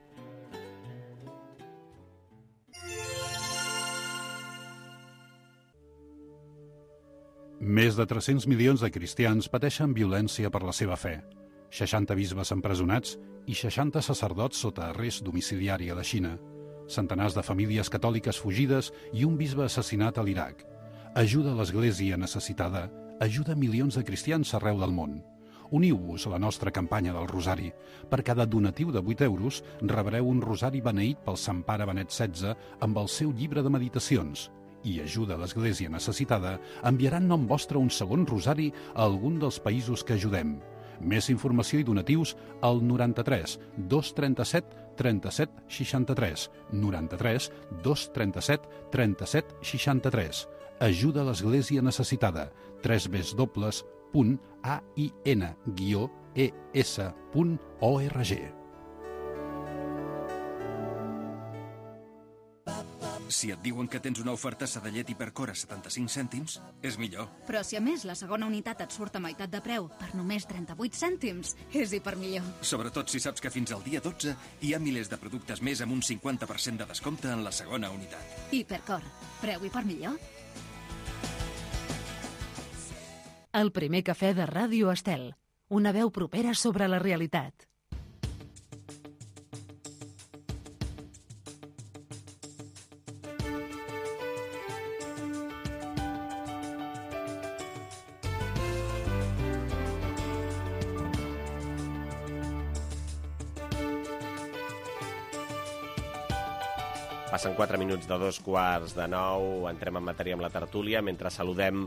Més de 300 milions de cristians pateixen violència per la seva fe. 60 bisbes empresonats i 60 sacerdots sota arrest domiciliari a la Xina. Centenars de famílies catòliques fugides i un bisbe assassinat a l'Iraq. Ajuda a l'Església necessitada, ajuda milions de cristians arreu del món. Uniu-vos a la nostra campanya del Rosari. Per cada donatiu de 8 euros rebreu un rosari beneït pel Sant Pare Benet XVI amb el seu llibre de meditacions. I ajuda a l'Església necessitada enviarà en nom vostre un segon rosari a algun dels països que ajudem. Més informació i donatius al 93 237 37 63. 93 237 37 63. Ajuda a l'Església necessitada. www.ain-es.org. Si et diuen que tens una oferta Sadellet Hipercor a 75 cèntims, és millor. Però si a més la segona unitat et surt a meitat de preu per només 38 cèntims, és hipermillor. Sobretot si saps que fins al dia 12 hi ha milers de productes més amb un 50% de descompte en la segona unitat. Hipercor. Preu hipermillor? El primer cafè de Ràdio Estel. Una veu propera sobre la realitat. Passen 4 minuts de 2:15. Entrem en matèria amb la tertúlia, mentre saludem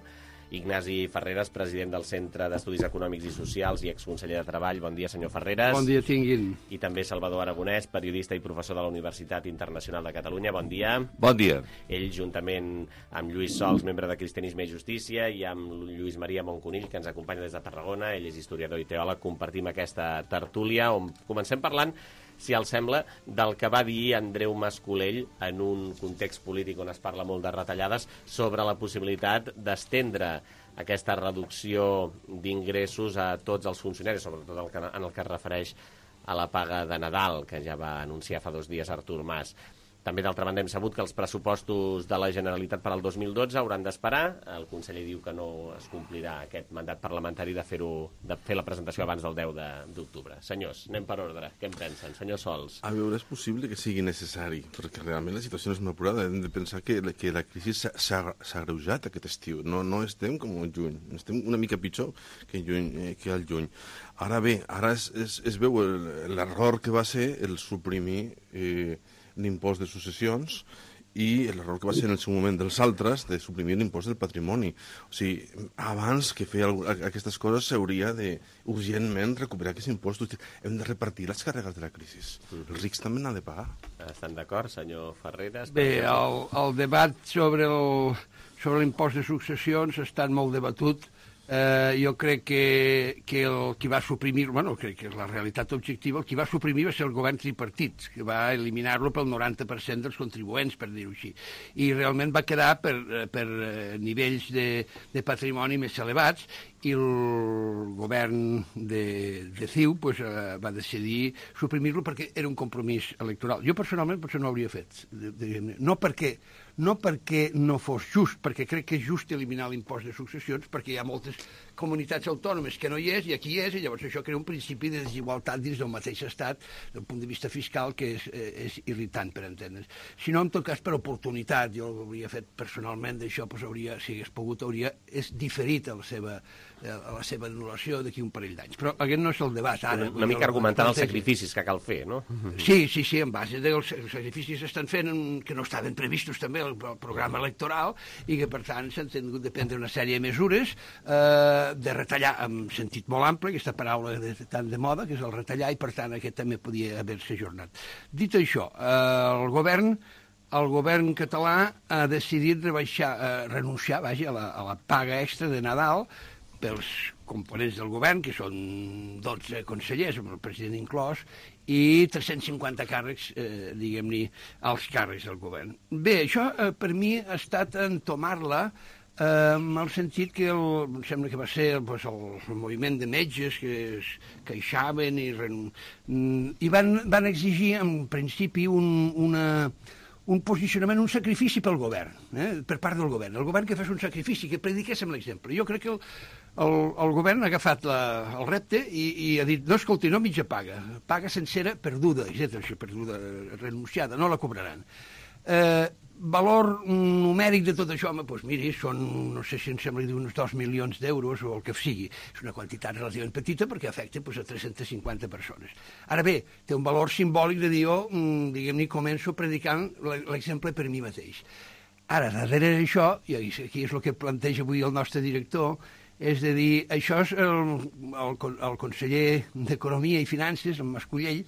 Ignasi Ferreres, president del Centre d'Estudis Econòmics i Socials i exconseller de Treball. Bon dia, senyor Ferreres. Bon dia tinguin. I també Salvador Aragonès, periodista i professor de la Universitat Internacional de Catalunya. Bon dia. Bon dia. Ell, juntament amb Lluís Sols, membre de Cristianisme i Justícia, i amb Lluís Maria Monconill, que ens acompanya des de Tarragona. Ell és historiador i teòleg. Compartim aquesta tertúlia on comencem parlant, si els sembla, del que va dir Andreu Mas-Colell en un context polític on es parla molt de retallades sobre la possibilitat d'estendre aquesta reducció d'ingressos a tots els funcionaris, sobretot en el que es refereix a la paga de Nadal, que ja va anunciar fa 2 dies Artur Mas. També, d'altra banda, hem sabut que els pressupostos de la Generalitat per al 2012 hauran d'esperar. El conseller diu que no es complirà aquest mandat parlamentari de fer la presentació abans del 10 d'octubre. Senyors, anem per ordre. Què en pensen? Senyor Sols. A veure, és possible que sigui necessari, perquè realment la situació és molt apurada. Hem de pensar que la crisi s'ha agreujat aquest estiu. No estem com al juny. Estem una mica pitjor que al juny. Ara bé, ara es veu l'error que va ser el suprimir l'impost de successions i l'error que va ser en el seu moment dels altres de suprimir l'impost del patrimoni. O sigui, abans que fer aquestes coses s'hauria de urgentment recuperar aquests impostos. Hem de repartir les càrregues de la crisi. Els rics també n'han de pagar. Estan d'acord, senyor Ferreres? Bé, el debat sobre l'impost de successions ha estat molt debatut. Jo crec que qui va suprimir, crec que és la realitat objectiva, el qui va suprimir va ser el govern tripartit, que va eliminar-lo pel 90% dels contribuents, per dir-ho així. I realment va quedar per nivells de patrimoni més elevats, i el govern de CiU va decidir suprimir-lo perquè era un compromís electoral. Jo personalment potser no ho hauria fet. No perquè no fos just, perquè crec que és just eliminar l'impost de successions, perquè hi ha moltes comunitats autònomes que no hi és i aquí hi és, i llavors això crea un principi de desigualtat dins del mateix estat, del punt de vista fiscal, que és irritant, per entendre's. Si no, en tot cas, per oportunitat, jo ho hauria fet personalment, d'això, si hagués pogut, és diferit a la seva anul·lació d'aquí un parell d'anys. Però aquest no és el debat ara. Una mica argumentant els sacrificis que cal fer, no? Sí, en base dels sacrificis s'estan fent que no estaven previstos també al programa electoral i que, per tant, s'han tingut de prendre una sèrie de mesures de retallar en sentit molt ample, aquesta paraula tan de moda, que és el retallar, i per tant aquest també podia haver-se ajornat. Dit això, el govern català ha decidit renunciar a la paga extra de Nadal pels components del govern, que són 12 consellers, amb el president inclòs, i 350 càrrecs, diguem-ne, als càrrecs del govern. Bé, això per mi ha estat entomar-la en el sentit que em sembla que va ser el moviment de metges que es queixaven i van exigir en principi un posicionament, un sacrifici pel govern, per part del govern. El govern que fes un sacrifici, que prediquéssim l'exemple. Jo crec que el govern ha agafat el repte i ha dit, no, escolti, no mitja paga, paga sencera perduda, perduda, renunciada, no la cobraran. Valor numèric de tot això, doncs miri, són, no sé si em sembla d'uns 2 milions d'euros o el que sigui. És una quantitat relativament petita perquè afecta a 350 persones. Ara bé, té un valor simbòlic de dir, diguem-ne, començo predicant l'exemple per mi mateix. Ara, darrere d'això, i aquí és el que planteja avui el nostre director, és de dir, això és el conseller d'Economia i Finances, en Mas-Colell,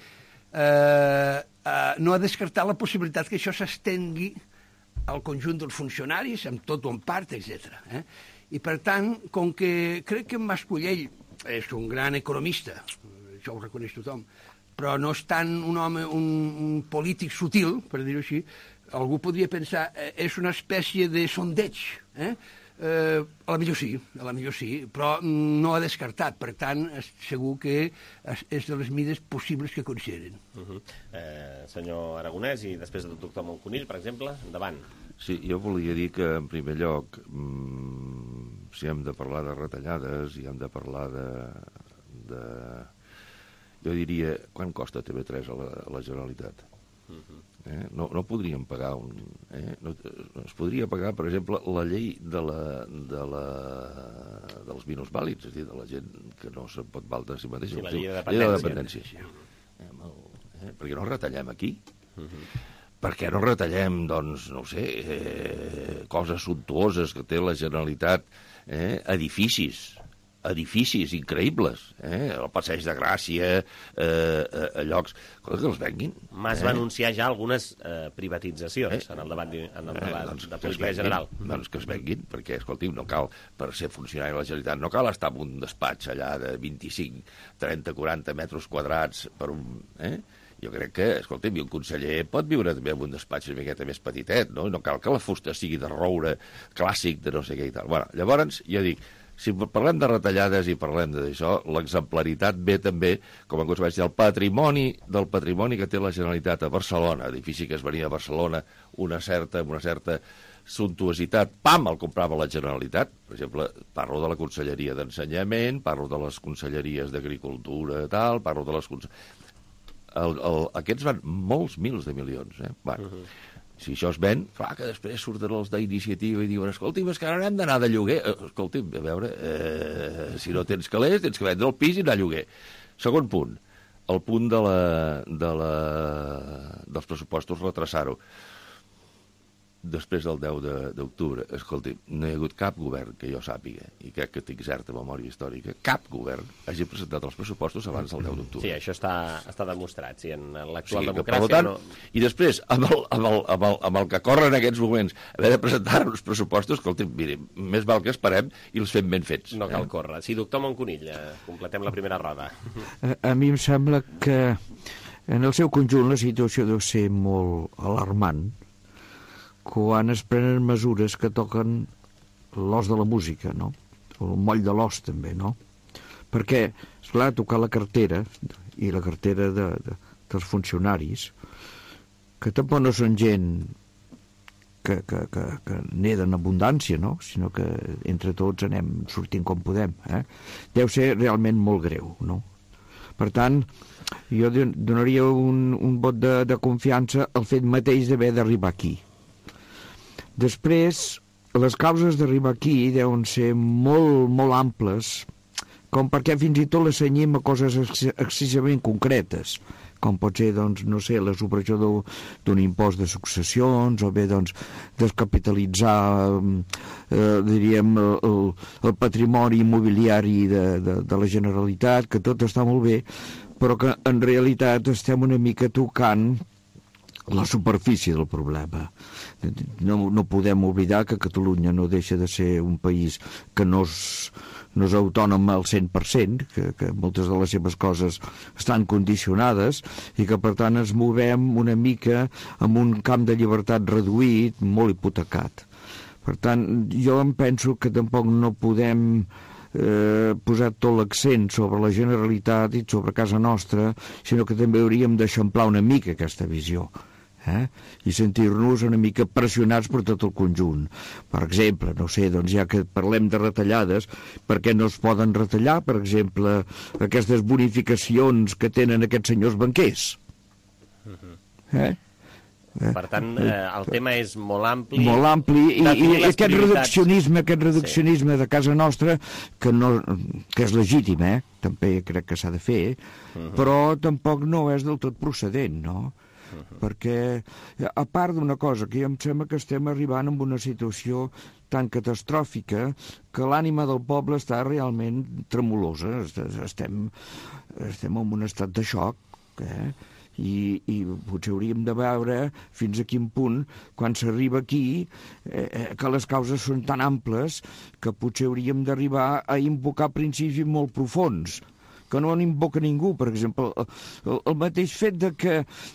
no ha descartat la possibilitat que això s'estengui al conjunt dels funcionaris, amb tot o en part, etc. I, per tant, com que crec que en Mas-Colell és un gran economista, això ho reconeix tothom, però no és tant un home, un polític sutil, per dir-ho així, algú podria pensar, és una espècie de sondeig, a la millor sí, però no ha descartat, per tant, segur que és de les mides possibles que consideren. Senyor Aragonès, i després del doctor Monconill, per exemple, endavant. Sí, jo volia dir que, en primer lloc, si hem de parlar de retallades i hem de parlar de... Jo diria, quan costa TV3 a la Generalitat? No podríem pagar es podria pagar, per exemple, la llei dels minusvàlids, és a dir, de la gent que no se'n pot valdre a si mateixa. Sí, la llei de dependència. Perquè no retallem aquí? Per què no retallem, doncs, no ho sé, coses sumptuoses que té la Generalitat edificis increïbles, el Passeig de Gràcia, a llocs que els venguin. Mas va anunciar ja algunes privatitzacions en el debat de política general. Doncs que es venguin, perquè, escolti'm, no cal, per ser funcionari de la Generalitat, no cal estar en un despatx allà de 25, 30, 40 metres quadrats per un... Jo crec que, escolta'm, un conseller pot viure també en un despatx una miqueta més petitet, no? No cal que la fusta sigui de roure clàssic, de no sé què i tal. Bueno, llavors, jo dic, si parlem de retallades i parlem d'això, l'exemplaritat ve també, com us vaig dir, del patrimoni que té la Generalitat a Barcelona, edifici que es venia a Barcelona, amb una certa suntuositat, el comprava la Generalitat. Per exemple, parlo de la Conselleria d'Ensenyament, parlo de les conselleries d'Agricultura, parlo de les... Aquests van molts mils de milions, Si això es ven, clar que després surten els d'Iniciativa i diuen, escolti'm, és que ara hem d'anar de lloguer. Escolti'm, a veure, si no tens calés, tens que vendre el pis i anar a lloguer. Segon punt, el punt dels pressupostos, retrasar-ho. Després del 10 d'octubre, escolti, no hi ha hagut cap govern que jo sàpiga, i crec que tinc certa memòria històrica, cap govern hagi presentat els pressupostos abans del 10 d'octubre. Sí, això està demostrat, sí, en l'actual democràcia. No... I després, amb el que corre en aquests moments, haver de presentar uns pressupostos, escolti, miri, més val que esperem i els fem ben fets. No cal córrer. Sí, doctor Monconill, completem la primera roda. A mi em sembla que en el seu conjunt la situació deu ser molt alarmant, quan es prenen mesures que toquen l'os de la música, no? O el moll de l'os, també, no? Perquè, esclar, tocar la cartera, i la cartera dels funcionaris, que tampoc no són gent que neda en abundància, no? Sinó que entre tots anem sortint com podem, deu ser realment molt greu, no? Per tant, jo donaria un vot de confiança al fet mateix d'haver d'arribar aquí. Després, les causes d'arribar aquí deuen ser molt, molt amples, com perquè fins i tot les cenyim a coses excessivament concretes, com pot ser, doncs, no sé, la supressió d'un impost de successions, o bé, doncs, descapitalitzar, diríem, el patrimoni immobiliari de la Generalitat, que tot està molt bé, però que en realitat estem una mica tocant la superfície del problema. No podem oblidar que Catalunya no deixa de ser un país que no és autònom al 100%, que moltes de les seves coses estan condicionades i que per tant ens movem una mica amb un camp de llibertat reduït, molt hipotecat. Per tant, jo em penso que tampoc no podem posar tot l'accent sobre la Generalitat i sobre casa nostra, sinó que també hauríem d'eixamplar una mica aquesta visió. I sentir-nos una mica pressionats per tot el conjunt. Per exemple, no sé, doncs ja que parlem de retallades, per què no es poden retallar, per exemple, aquestes bonificacions que tenen aquests senyors banquers? Per tant, el tema és molt ampli. Molt ampli, i aquest reduccionisme de casa nostra, que és legítim, també crec que s'ha de fer, però tampoc no és del tot procedent, no? Perquè, a part d'una cosa, que em sembla que estem arribant a una situació tan catastròfica que l'ànima del poble està realment tremolosa. Estem en un estat de xoc, i potser hauríem de veure fins a quin punt, quan s'arriba aquí, que les causes són tan amples que potser hauríem d'arribar a invocar principis molt profons, que no n'invoca ningú. Per exemple, el mateix fet de que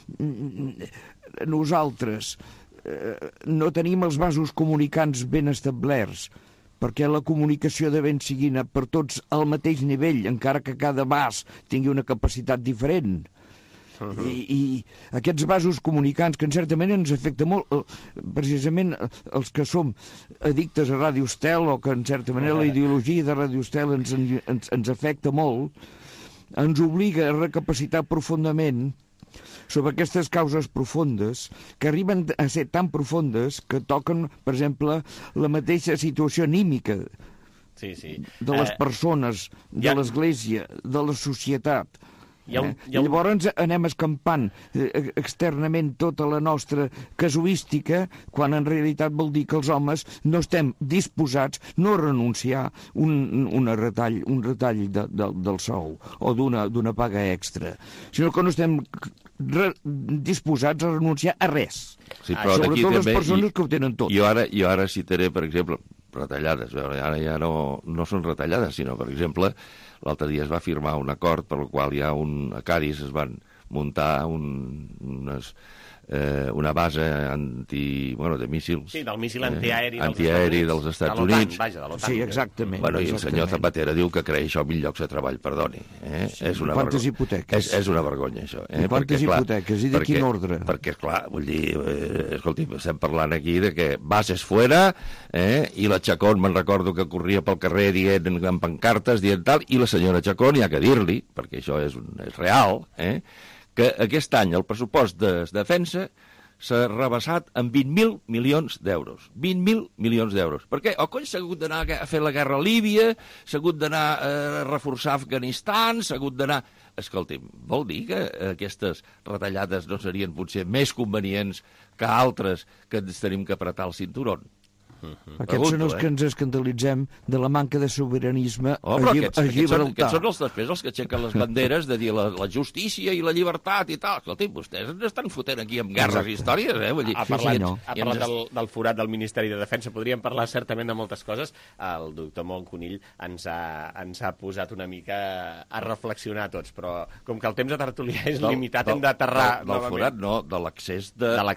nosaltres no tenim els vasos comunicants ben establerts, perquè la comunicació de ben sigui per tots al mateix nivell, encara que cada vas tingui una capacitat diferent. I aquests vasos comunicants, que en certa manera ens afecta molt, precisament els que som addictes a Ràdio Estel, o que en certa manera la ideologia de Ràdio Estel ens afecta molt, ens obliga a recapacitar profundament sobre aquestes causes profundes, que arriben a ser tan profundes que toquen, per exemple, la mateixa situació anímica de les persones, de l'Església, de la societat. Llavors anem escampant externament tota la nostra casuística, quan en realitat vol dir que els homes no estem disposats no a renunciar un retall del sou o d'una paga extra, sinó que no estem disposats a renunciar a res. Sí, sobretot les persones que ho tenen tot. Jo ara citaré, per exemple, retallades. Ara ja no són retallades, sinó, per exemple, l'altre dia es va firmar un acord per el qual a Cádiz es van muntar una base de míssils. Sí, del míssil antiaeri dels Estats Units. Vaja, de l'OTAN. Sí, exactament. Bueno, i el senyor Zapatero diu que crea això 1.000 llocs de treball, perdoni. És una quantes hipoteques? És una vergonya, això. I quantes hipoteques? I de quin ordre? Perquè, esclar, vull dir, escolti, estem parlant aquí de que bases fuera, i la Chacón, me'n recordo que corria pel carrer dient amb pancartes, dient tal, i la senyora Chacón, hi ha que dir-li, perquè això és real, que aquest any el pressupost de defensa s'ha rebassat en 20.000 milions d'euros. 20.000 milions d'euros. Per què? S'ha hagut d'anar a fer la guerra a Líbia, s'ha hagut d'anar a reforçar Afganistan, s'ha hagut d'anar... Escolti'm, vol dir que aquestes retallades no serien potser més convenients que altres que ens tenim que apretar el cinturó? Aquests són els que ens escandalitzem de la manca de sobiranisme a Gibraltar. Aquests són els després els que aixequen les banderes de dir la justícia i la llibertat i tal. Escolti, vostès ens estan fotent aquí amb guerres i històries, Vull dir, ha parlat del forat del Ministeri de Defensa. Podríem parlar certament de moltes coses. El doctor Monconill ens ha posat una mica a reflexionar tots, però com que el temps de tertúlia és limitat, hem d'aterrar del forat, no, de l'accés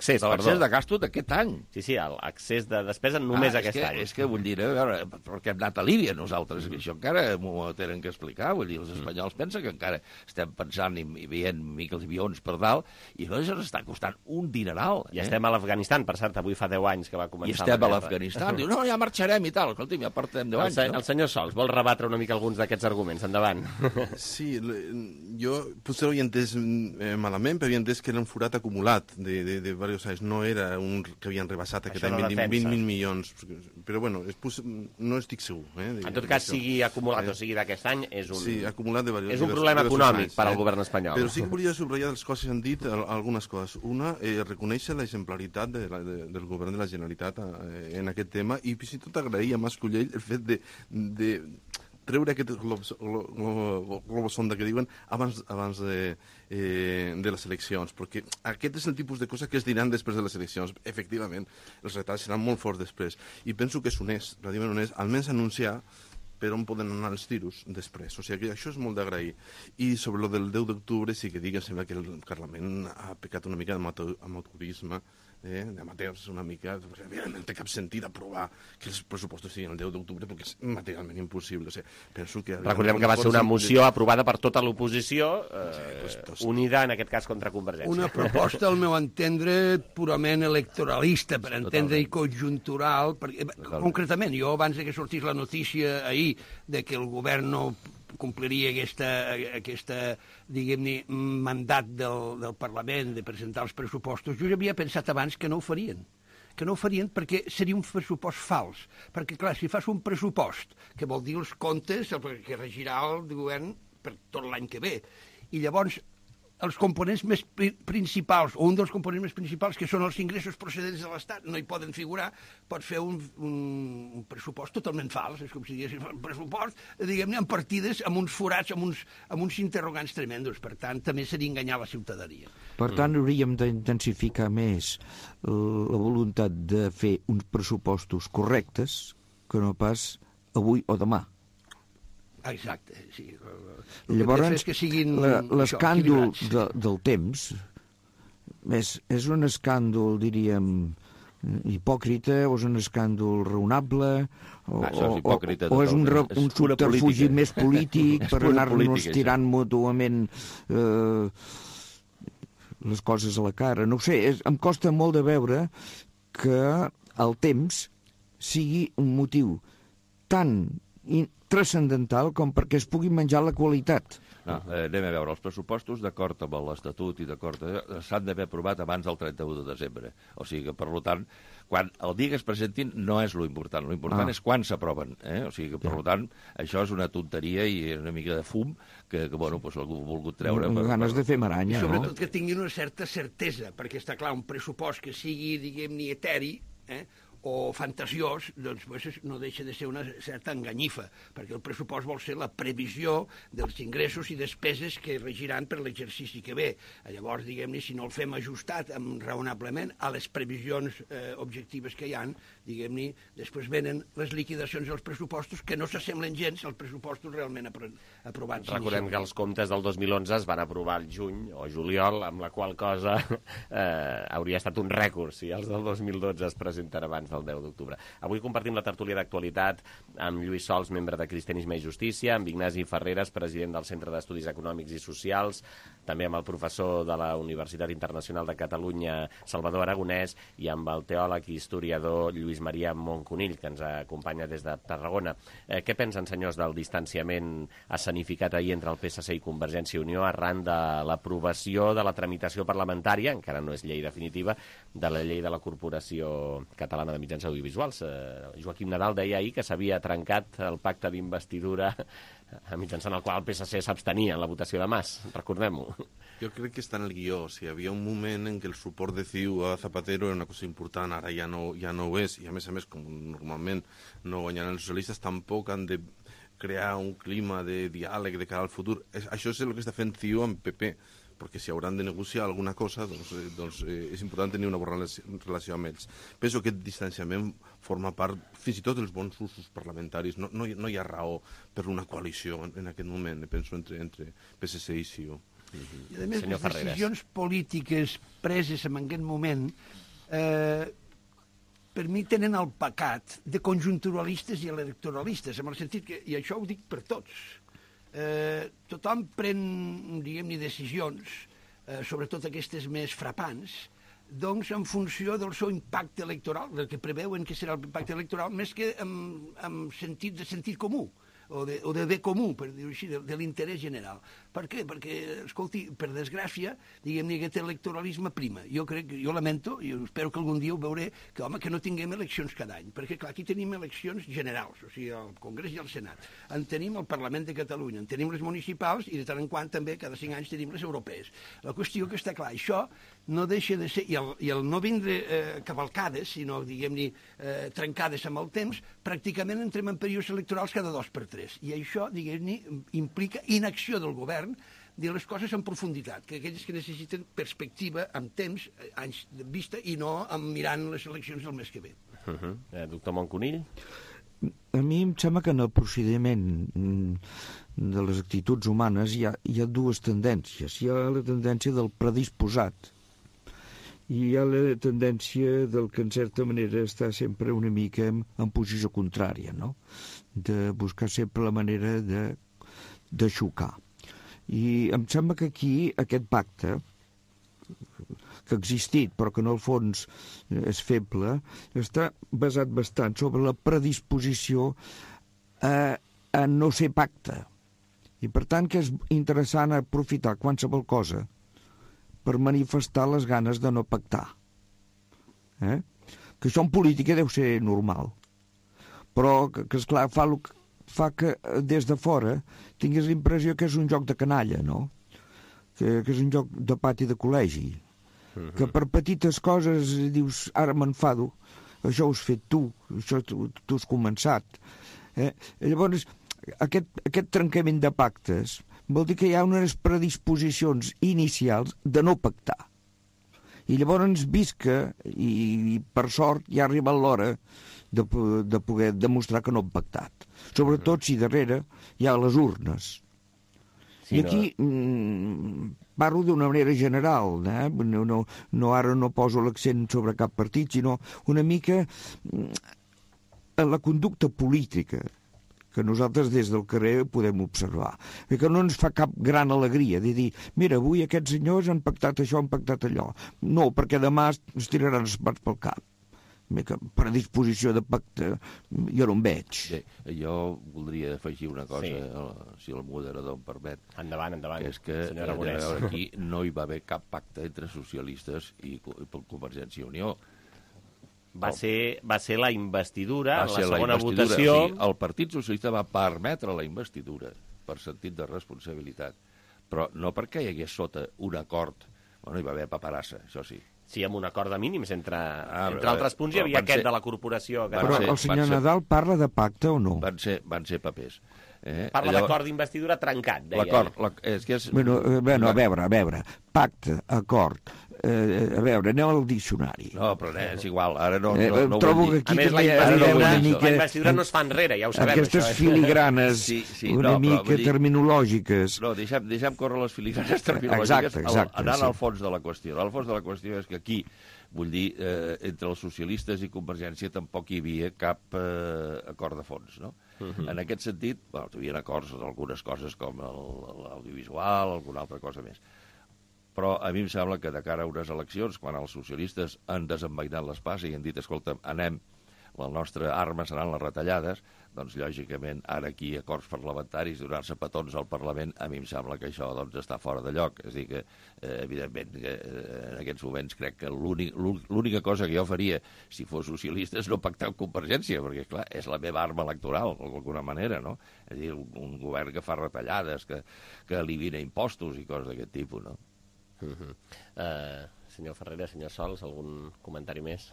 de gasto d'aquest any. Sí, l'accés de despesa només aquest any. És que vull dir, a veure, perquè hem anat a Líbia nosaltres, que això encara m'ho tenen que explicar, vull dir, els espanyols pensen que encara estem pensant i veient micles avions per dalt, i això ens està costant un dineral. I estem a l'Afganistan, per cert, avui fa 10 anys que va començar la guerra. I estem a l'Afganistan, diu, no, ja marxarem i tal, escolti'm, ja portem 10 anys. El senyor Sols vol rebatre una mica alguns d'aquests arguments, endavant. Sí, jo potser ho he entès malament, però havia entès que era un forat acumulat de diversos anys, no era un que havien rebassat aquest any 20.000 milions. Però bueno, no estic segur. En tot cas, sigui acumulat o sigui d'aquest any, és un problema econòmic per al govern espanyol. Però sí que volia subratllar les coses que han dit, algunes coses. Una, reconèixer l'exemplaritat del govern de la Generalitat en aquest tema, i fins i tot agrair a Mas Collell el fet de treure aquest globosonda que diuen abans de les eleccions, perquè aquest és el tipus de coses que es diran després de les eleccions. Efectivament, els retalls seran molt forts després, i penso que és honest, relativament honest, almenys anunciar per on poden anar els tiros després. O sigui que això és molt d'agrair. I sobre el del 10 d'octubre sí que dic, em sembla que el Parlament ha pecat una mica d'amateurisme, d'amateurs una mica, perquè evidentment té cap sentit aprovar que els pressupostos siguin el 10 d'octubre perquè és materialment impossible. O sigui, penso que... Recordem que va ser una moció aprovada per tota l'oposició, unida en aquest cas contra Convergència. Una proposta, al meu entendre, purament electoralista, per entendre, i conjuntural, perquè, concretament, jo abans que sortís la notícia ahir de que el govern no compliria aquesta diguem-ne, mandat del Parlament de presentar els pressupostos, jo ja havia pensat abans que no ho farien. Que no ho farien perquè seria un pressupost fals. Perquè, clar, si fas un pressupost, que vol dir els comptes que regirà el govern per tot l'any que ve, i llavors els components més principals, o un dels components més principals, que són els ingressos procedents de l'Estat, no hi poden figurar, pot fer un pressupost totalment fals, és com si diguéssim un pressupost, diguem-ne, amb partides, amb uns forats, amb uns interrogants tremendos. Per tant, també seria enganyar la ciutadania. Per tant, hauríem d'intensificar més la voluntat de fer uns pressupostos correctes que no pas avui o demà. Exacte, sí. Llavors, l'escàndol del temps és un escàndol, diríem, hipòcrita, o és un escàndol raonable, o és un subterfugi més polític per anar-nos tirant mútuament les coses a la cara. No ho sé, em costa molt de veure que el temps sigui un motiu tan transcendental com perquè es pugui menjar la qualitat. No, anem a veure, els pressupostos, d'acord amb l'Estatut i d'acord, s'han d'haver aprovat abans del 31 de desembre. O sigui que, per tant, quan el dia que es presentin no és lo important és quan s'aproven. O sigui que, per tant, això és una tonteria i una mica de fum que bueno, pues, algú ha volgut treure. Ganes de fer maranya, no? I sobretot que tinguin una certa certesa, perquè està clar, un pressupost que sigui, diguem-ne, eteri, o fantasiós, doncs no deixa de ser una certa enganyifa, perquè el pressupost vol ser la previsió dels ingressos i despeses que regiran per l'exercici que ve. Llavors, diguem-ne, si no el fem ajustat raonablement a les previsions objectives que hi ha, diguem-ne, després venen les liquidacions dels pressupostos que no s'assemblen gens als pressupostos realment aprovats. Recordem que els comptes del 2011 es van aprovar al juny o juliol, amb la qual cosa hauria estat un rècord si els del 2012 es presenten abans del 10 d'octubre. Avui compartim la tertúlia d'actualitat amb Lluís Sols, membre de Cristianisme i Justícia, amb Ignasi Ferreres, president del Centre d'Estudis Econòmics i Socials, també amb el professor de la Universitat Internacional de Catalunya, Salvador Aragonès, i amb el teòleg i historiador Lluís Maria Moncunill, que ens acompanya des de Tarragona. Què pensen, senyors, del distanciament escenificat ahir entre el PSC i Convergència i Unió arran de l'aprovació de la tramitació parlamentària, encara no és llei definitiva, de la llei de la Corporació Catalana de Mitjans Audiovisuals? Joaquim Nadal deia ahir que s'havia trencat el pacte d'investidura mitjançant el qual el PSC s'abstenia en la votació de Mas. Recordem-ho. Jo crec que està en el guió. O sigui, havia un moment en què el suport de CiU a Zapatero era una cosa important, ara ja no ho és, i a més, com normalment no guanyaran els socialistes, tampoc han de crear un clima de diàleg de cara al futur. Això és el que està fent CiU amb PP, perquè si hauran de negociar alguna cosa, doncs és important tenir una bona relació amb ells. Penso que aquest distanciament forma part fins i tot dels bons usos parlamentaris. No hi ha raó per una coalició en aquest moment, penso, entre PSC i CiU. I a més, les decisions polítiques preses en aquest moment per mi tenen el pecat de conjunturalistes i electoralistes, en el sentit que, i això ho dic per tots, tothom pren, diguem-ne, decisions, sobretot aquestes més frapants, doncs en funció del seu impacte electoral, del que preveuen que serà l'impacte electoral, més que en sentit de sentit comú, o de bé comú, per dir-ho així, de l'interès general. Per què? Perquè, escolti, per desgràcia, diguem-ne, aquest electoralisme prima. Jo lamento, i espero que algun dia ho veuré, que, home, que no tinguem eleccions cada any, perquè, clar, aquí tenim eleccions generals, o sigui, el Congrés i el Senat. En tenim el Parlament de Catalunya, en tenim les municipals, i de tant en quant també, cada 5 anys, tenim les europees. La qüestió que està clar, això no deixa de ser, i el no vindre cavalcades, sinó, diguem-ne, trencades amb el temps, pràcticament entrem en períodes electorals cada 2 per 3. I això, diguem-ne, implica inacció del govern dir les coses en profunditat, que aquells que necessiten perspectiva amb temps, anys de vista, i no mirant les eleccions del mes que ve. Doctor Moncunill? A mi em sembla que en el procediment de les actituds humanes hi ha dues tendències. Hi ha la tendència del predisposat i hi ha la tendència del que en certa manera està sempre una mica en posició contrària, no? De buscar sempre la manera de xocar. I em sembla que aquí aquest pacte, que ha existit però que en el fons és feble, està basat bastant sobre la predisposició a no ser pacte. I per tant que és interessant aprofitar qualsevol cosa per manifestar les ganes de no pactar. Que això en política deu ser normal. Però que esclar, fa que des de fora tinguis la impressió que és un joc de canalla, no? Que és un joc de pati de col·legi. Que per petites coses dius, ara m'enfado, això ho has fet tu, això tu has començat. Llavors, aquest trencament de pactes vol dir que hi ha unes predisposicions inicials de no pactar. I llavors visca, i per sort ja ha arribat l'hora de poder demostrar que no han pactat. Sobretot si darrere hi ha les urnes. I aquí parlo d'una manera general, ara no poso l'accent sobre cap partit, sinó una mica en la conducta política que nosaltres des del carrer podem observar. Que no ens fa cap gran alegria de dir, mira, avui aquests senyors han pactat això, han pactat allò. No, perquè demà es tiraran els pats pel cap. predisposició de pacte jo no en veig. Bé, jo voldria afegir una cosa, si el moderador em permet. Endavant, que és que aquí no hi va haver cap pacte entre socialistes i Convergència i Unió. Va ser la investidura, la segona votació... Sí, el Partit Socialista va permetre la investidura per sentit de responsabilitat, però no perquè hi hagués sota un acord. Bueno, hi va haver paperassa, això sí. Sí, amb un acord de mínims, entre altres punts, hi havia aquest de la corporació. Però el senyor Nadal parla de pacte o no? Van ser papers. Parla d'acord d'investidura trencat, deia. L'acord, és que és... Bueno, a veure, pacte, acord... a veure, anem al diccionari. No, però és igual, ara no trobo que aquí també la investidura no es fa enrere, ja ho sabem. Aquestes filigranes una mica terminològiques. No, deixem córrer les filigranes terminològiques anant al fons de la qüestió. El fons de la qüestió és que aquí, vull dir, entre els socialistes i Convergència tampoc hi havia cap acord de fons, no? En aquest sentit, hi havia acords d'algunes coses com l'audiovisual, alguna altra cosa més. Però a mi em sembla que de cara a unes eleccions, quan els socialistes han desenvainat l'espasa i han dit, escolta, la nostra arma seran les retallades, doncs, lògicament, ara aquí acords parlamentaris, donar-se petons al Parlament, a mi em sembla que això està fora de lloc. És a dir, que, evidentment, en aquests moments crec que l'única cosa que jo faria, si fos socialista, és no pactar amb Convergència, perquè, clar, és la meva arma electoral, d'alguna manera, no? És a dir, un govern que fa retallades, que elimina impostos i coses d'aquest tipus, no? Senyor Ferrera, senyor Sols, algun comentari més?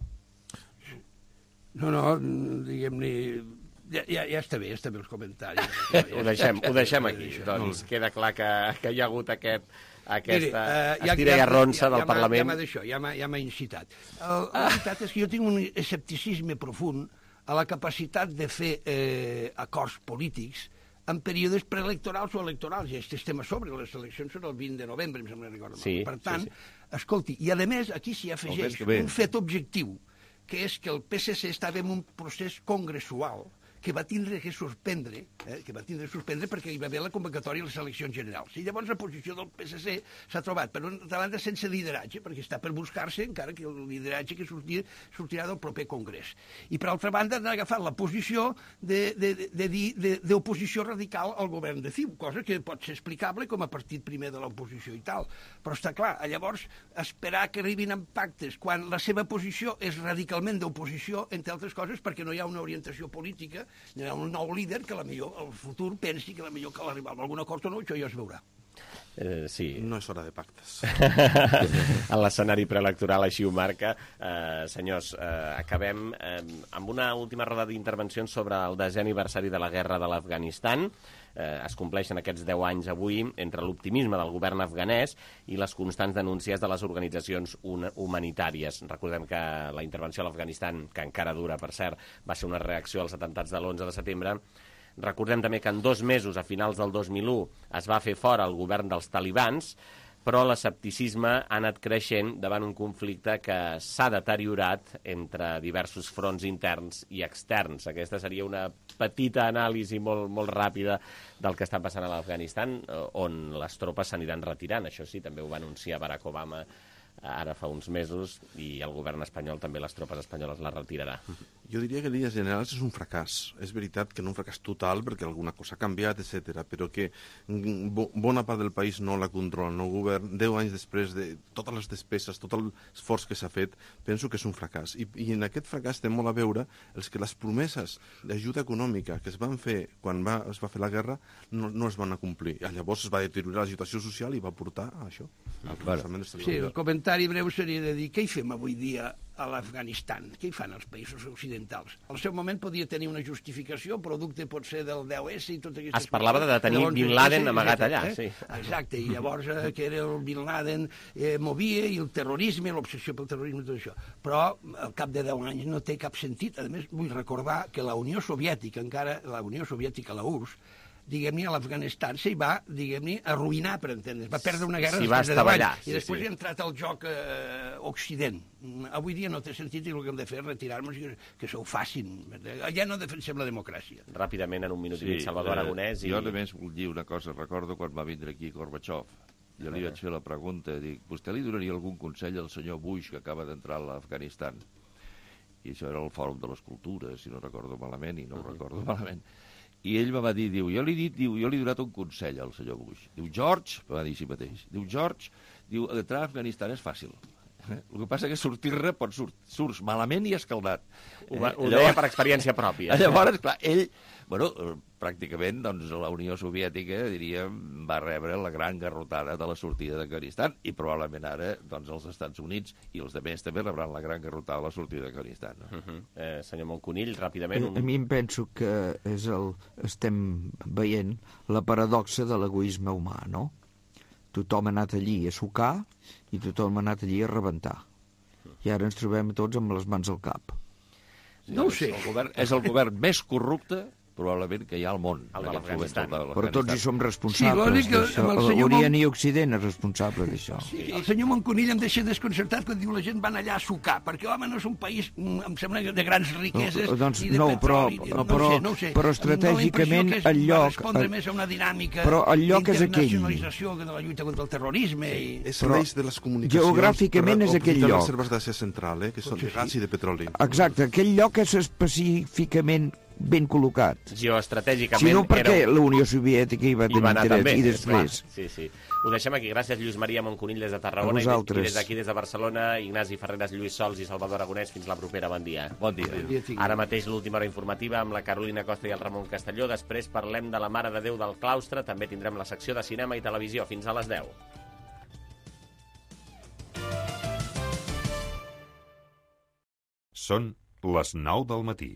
No, diguem-ne... Ja està bé els comentaris. Ho deixem aquí. Doncs queda clar que hi ha hagut aquesta estira i arronsa del Parlament. Ja m'ha incitat. La veritat és que jo tinc un escepticisme profund a la capacitat de fer acords polítics en períodes preelectorals o electorals. Ja estem a sobre, les eleccions són el 20 de novembre, em sembla que recordo. Per tant, escolti, i a més aquí s'hi afegeix un fet objectiu, que és que el PSC estava en un procés congressual que va tindre que suspendre, perquè hi va haver la convocatòria a les eleccions generals. I llavors la posició del PSC s'ha trobat, per una banda, sense lideratge, perquè està per buscar-se, encara que el lideratge que sortirà del proper congrés. I, per altra banda, han agafat la posició d'oposició radical al govern de CiU, cosa que pot ser explicable com a partit primer de l'oposició i tal. Però està clar, llavors, esperar que arribin amb pactes quan la seva posició és radicalment d'oposició, entre altres coses, perquè no hi ha una orientació política, hi ha un nou líder que el futur pensi que millor cal arribar a algun acord o no, això ja es veurà. Sí. No és hora de pactes. En l'escenari preelectoral així ho marca. Senyors, acabem amb una última roda d'intervencions sobre el 10è aniversari de la guerra de l'Afganistan. Es compleixen aquests 10 anys avui entre l'optimisme del govern afganès i les constants denúncies de les organitzacions humanitàries. Recordem que la intervenció a l'Afganistan, que encara dura, per cert, va ser una reacció als atemptats de l'11 de setembre. Recordem també que en 2 mesos, a finals del 2001, es va fer fora el govern dels talibans, però l'escepticisme ha anat creixent davant un conflicte que s'ha deteriorat entre diversos fronts interns i externs. Aquesta seria una petita anàlisi molt ràpida del que està passant a l'Afganistan, on les tropes s'aniran retirant. Això sí, també ho va anunciar Barack Obama ara fa uns mesos, i el govern espanyol també les tropes espanyoles les retirarà. Jo diria que en línies generals és un fracàs. És veritat que no un fracàs total, perquè alguna cosa ha canviat, etc. però que bona part del país no la controla el nou govern. 10 anys després de totes les despeses, tot l'esforç que s'ha fet, penso que és un fracàs. I en aquest fracàs té molt a veure que les promeses d'ajuda econòmica que es van fer quan es va fer la guerra no es van complir. Llavors es va deteriorar la situació social i va portar a això. Sí, el comentari breu seria de dir què hi fem avui dia a l'Afganistan? Què hi fan els països occidentals? Al seu moment podia tenir una justificació, producte potser del 10S i tot aquestes coses. Es parlava de detenir Bin Laden amagat allà, sí. Exacte, i llavors que era el Bin Laden movia, i el terrorisme, l'obsessió pel terrorisme i tot això. Però al cap de 10 anys no té cap sentit. A més, vull recordar que la Unió Soviètica, la URSS, diguem-ne, a l'Afganistan s'hi va, diguem-ne, arruïnar, per entendre's. Va perdre una guerra després de 10 anys. I després hi ha entrat al joc Occident. Avui dia no té sentit i el que hem de fer és retirar-nos i que s'ho facin. Ja no defensem la democràcia. Ràpidament, en un minut i mig, Salvador Aragonès. Jo, a més, vull dir una cosa. Recordo quan va vindre aquí Gorbachev. Jo li vaig fer la pregunta, dic, vostè li donaria algun consell al senyor Bush que acaba d'entrar a l'Afganistan? i això era el Fòrum de les Cultures, si no recordo malament, i no ho recordo malament. I ell me va dir, jo li he donat un consell al senyor Bush. Diu, George, va dir així mateix, entrar a Afganistan és fàcil. El que passa que sortir-ne surts malament i escaldat. Ho deia per experiència pròpia. Llavors, clar, ell, pràcticament, doncs, la Unió Soviètica, diríem, va rebre la gran garrotada de la sortida d'Afganistan i probablement ara, doncs, els Estats Units i els altres també rebran la gran garrotada de la sortida d'Afganistan. Senyor Monconill, ràpidament... A mi em penso que estem veient la paradoxa de l'egoisme humà, no? Tothom ha anat allí a sucar i tothom ha anat allí a rebentar. I ara ens trobem tots amb les mans al cap. No ho sé. És el govern més corrupte probablement que hi ha al món. El de l'Afganistan. Però tots hi som responsables d'això. Orient i Occident és responsable d'això. Sí, el senyor Monconill em deixa desconcertat quan diu la gent van allà a sucar, perquè, home, no és un país, em sembla, de grans riqueses i de petroli. No ho sé. Però estratègicament el lloc... Va respondre més a una dinàmica d'internacionalització de la lluita contra el terrorisme. És l'eix de les comunicacions. Geogràficament és aquell lloc. Les reserves d'Àsia Central, que són de gas i de petroli. Exacte, aquell lloc és específicament ben col·locat. Geoestratègicament... Si no, perquè la Unió Soviètica hi va tenir interès, i després... Sí. Ho deixem aquí. Gràcies, Lluís Maria Monconill, des de Tarragona, i des d'aquí, des de Barcelona, Ignasi Ferreras, Lluís Sols i Salvador Aragonès. Fins la propera. Bon dia. Bon dia. Ara mateix l'última hora informativa amb la Carolina Costa i el Ramon Castelló. Després parlem de la Mare de Déu del Claustre. També tindrem la secció de cinema i televisió. Fins a les 10. Són les 9 del matí.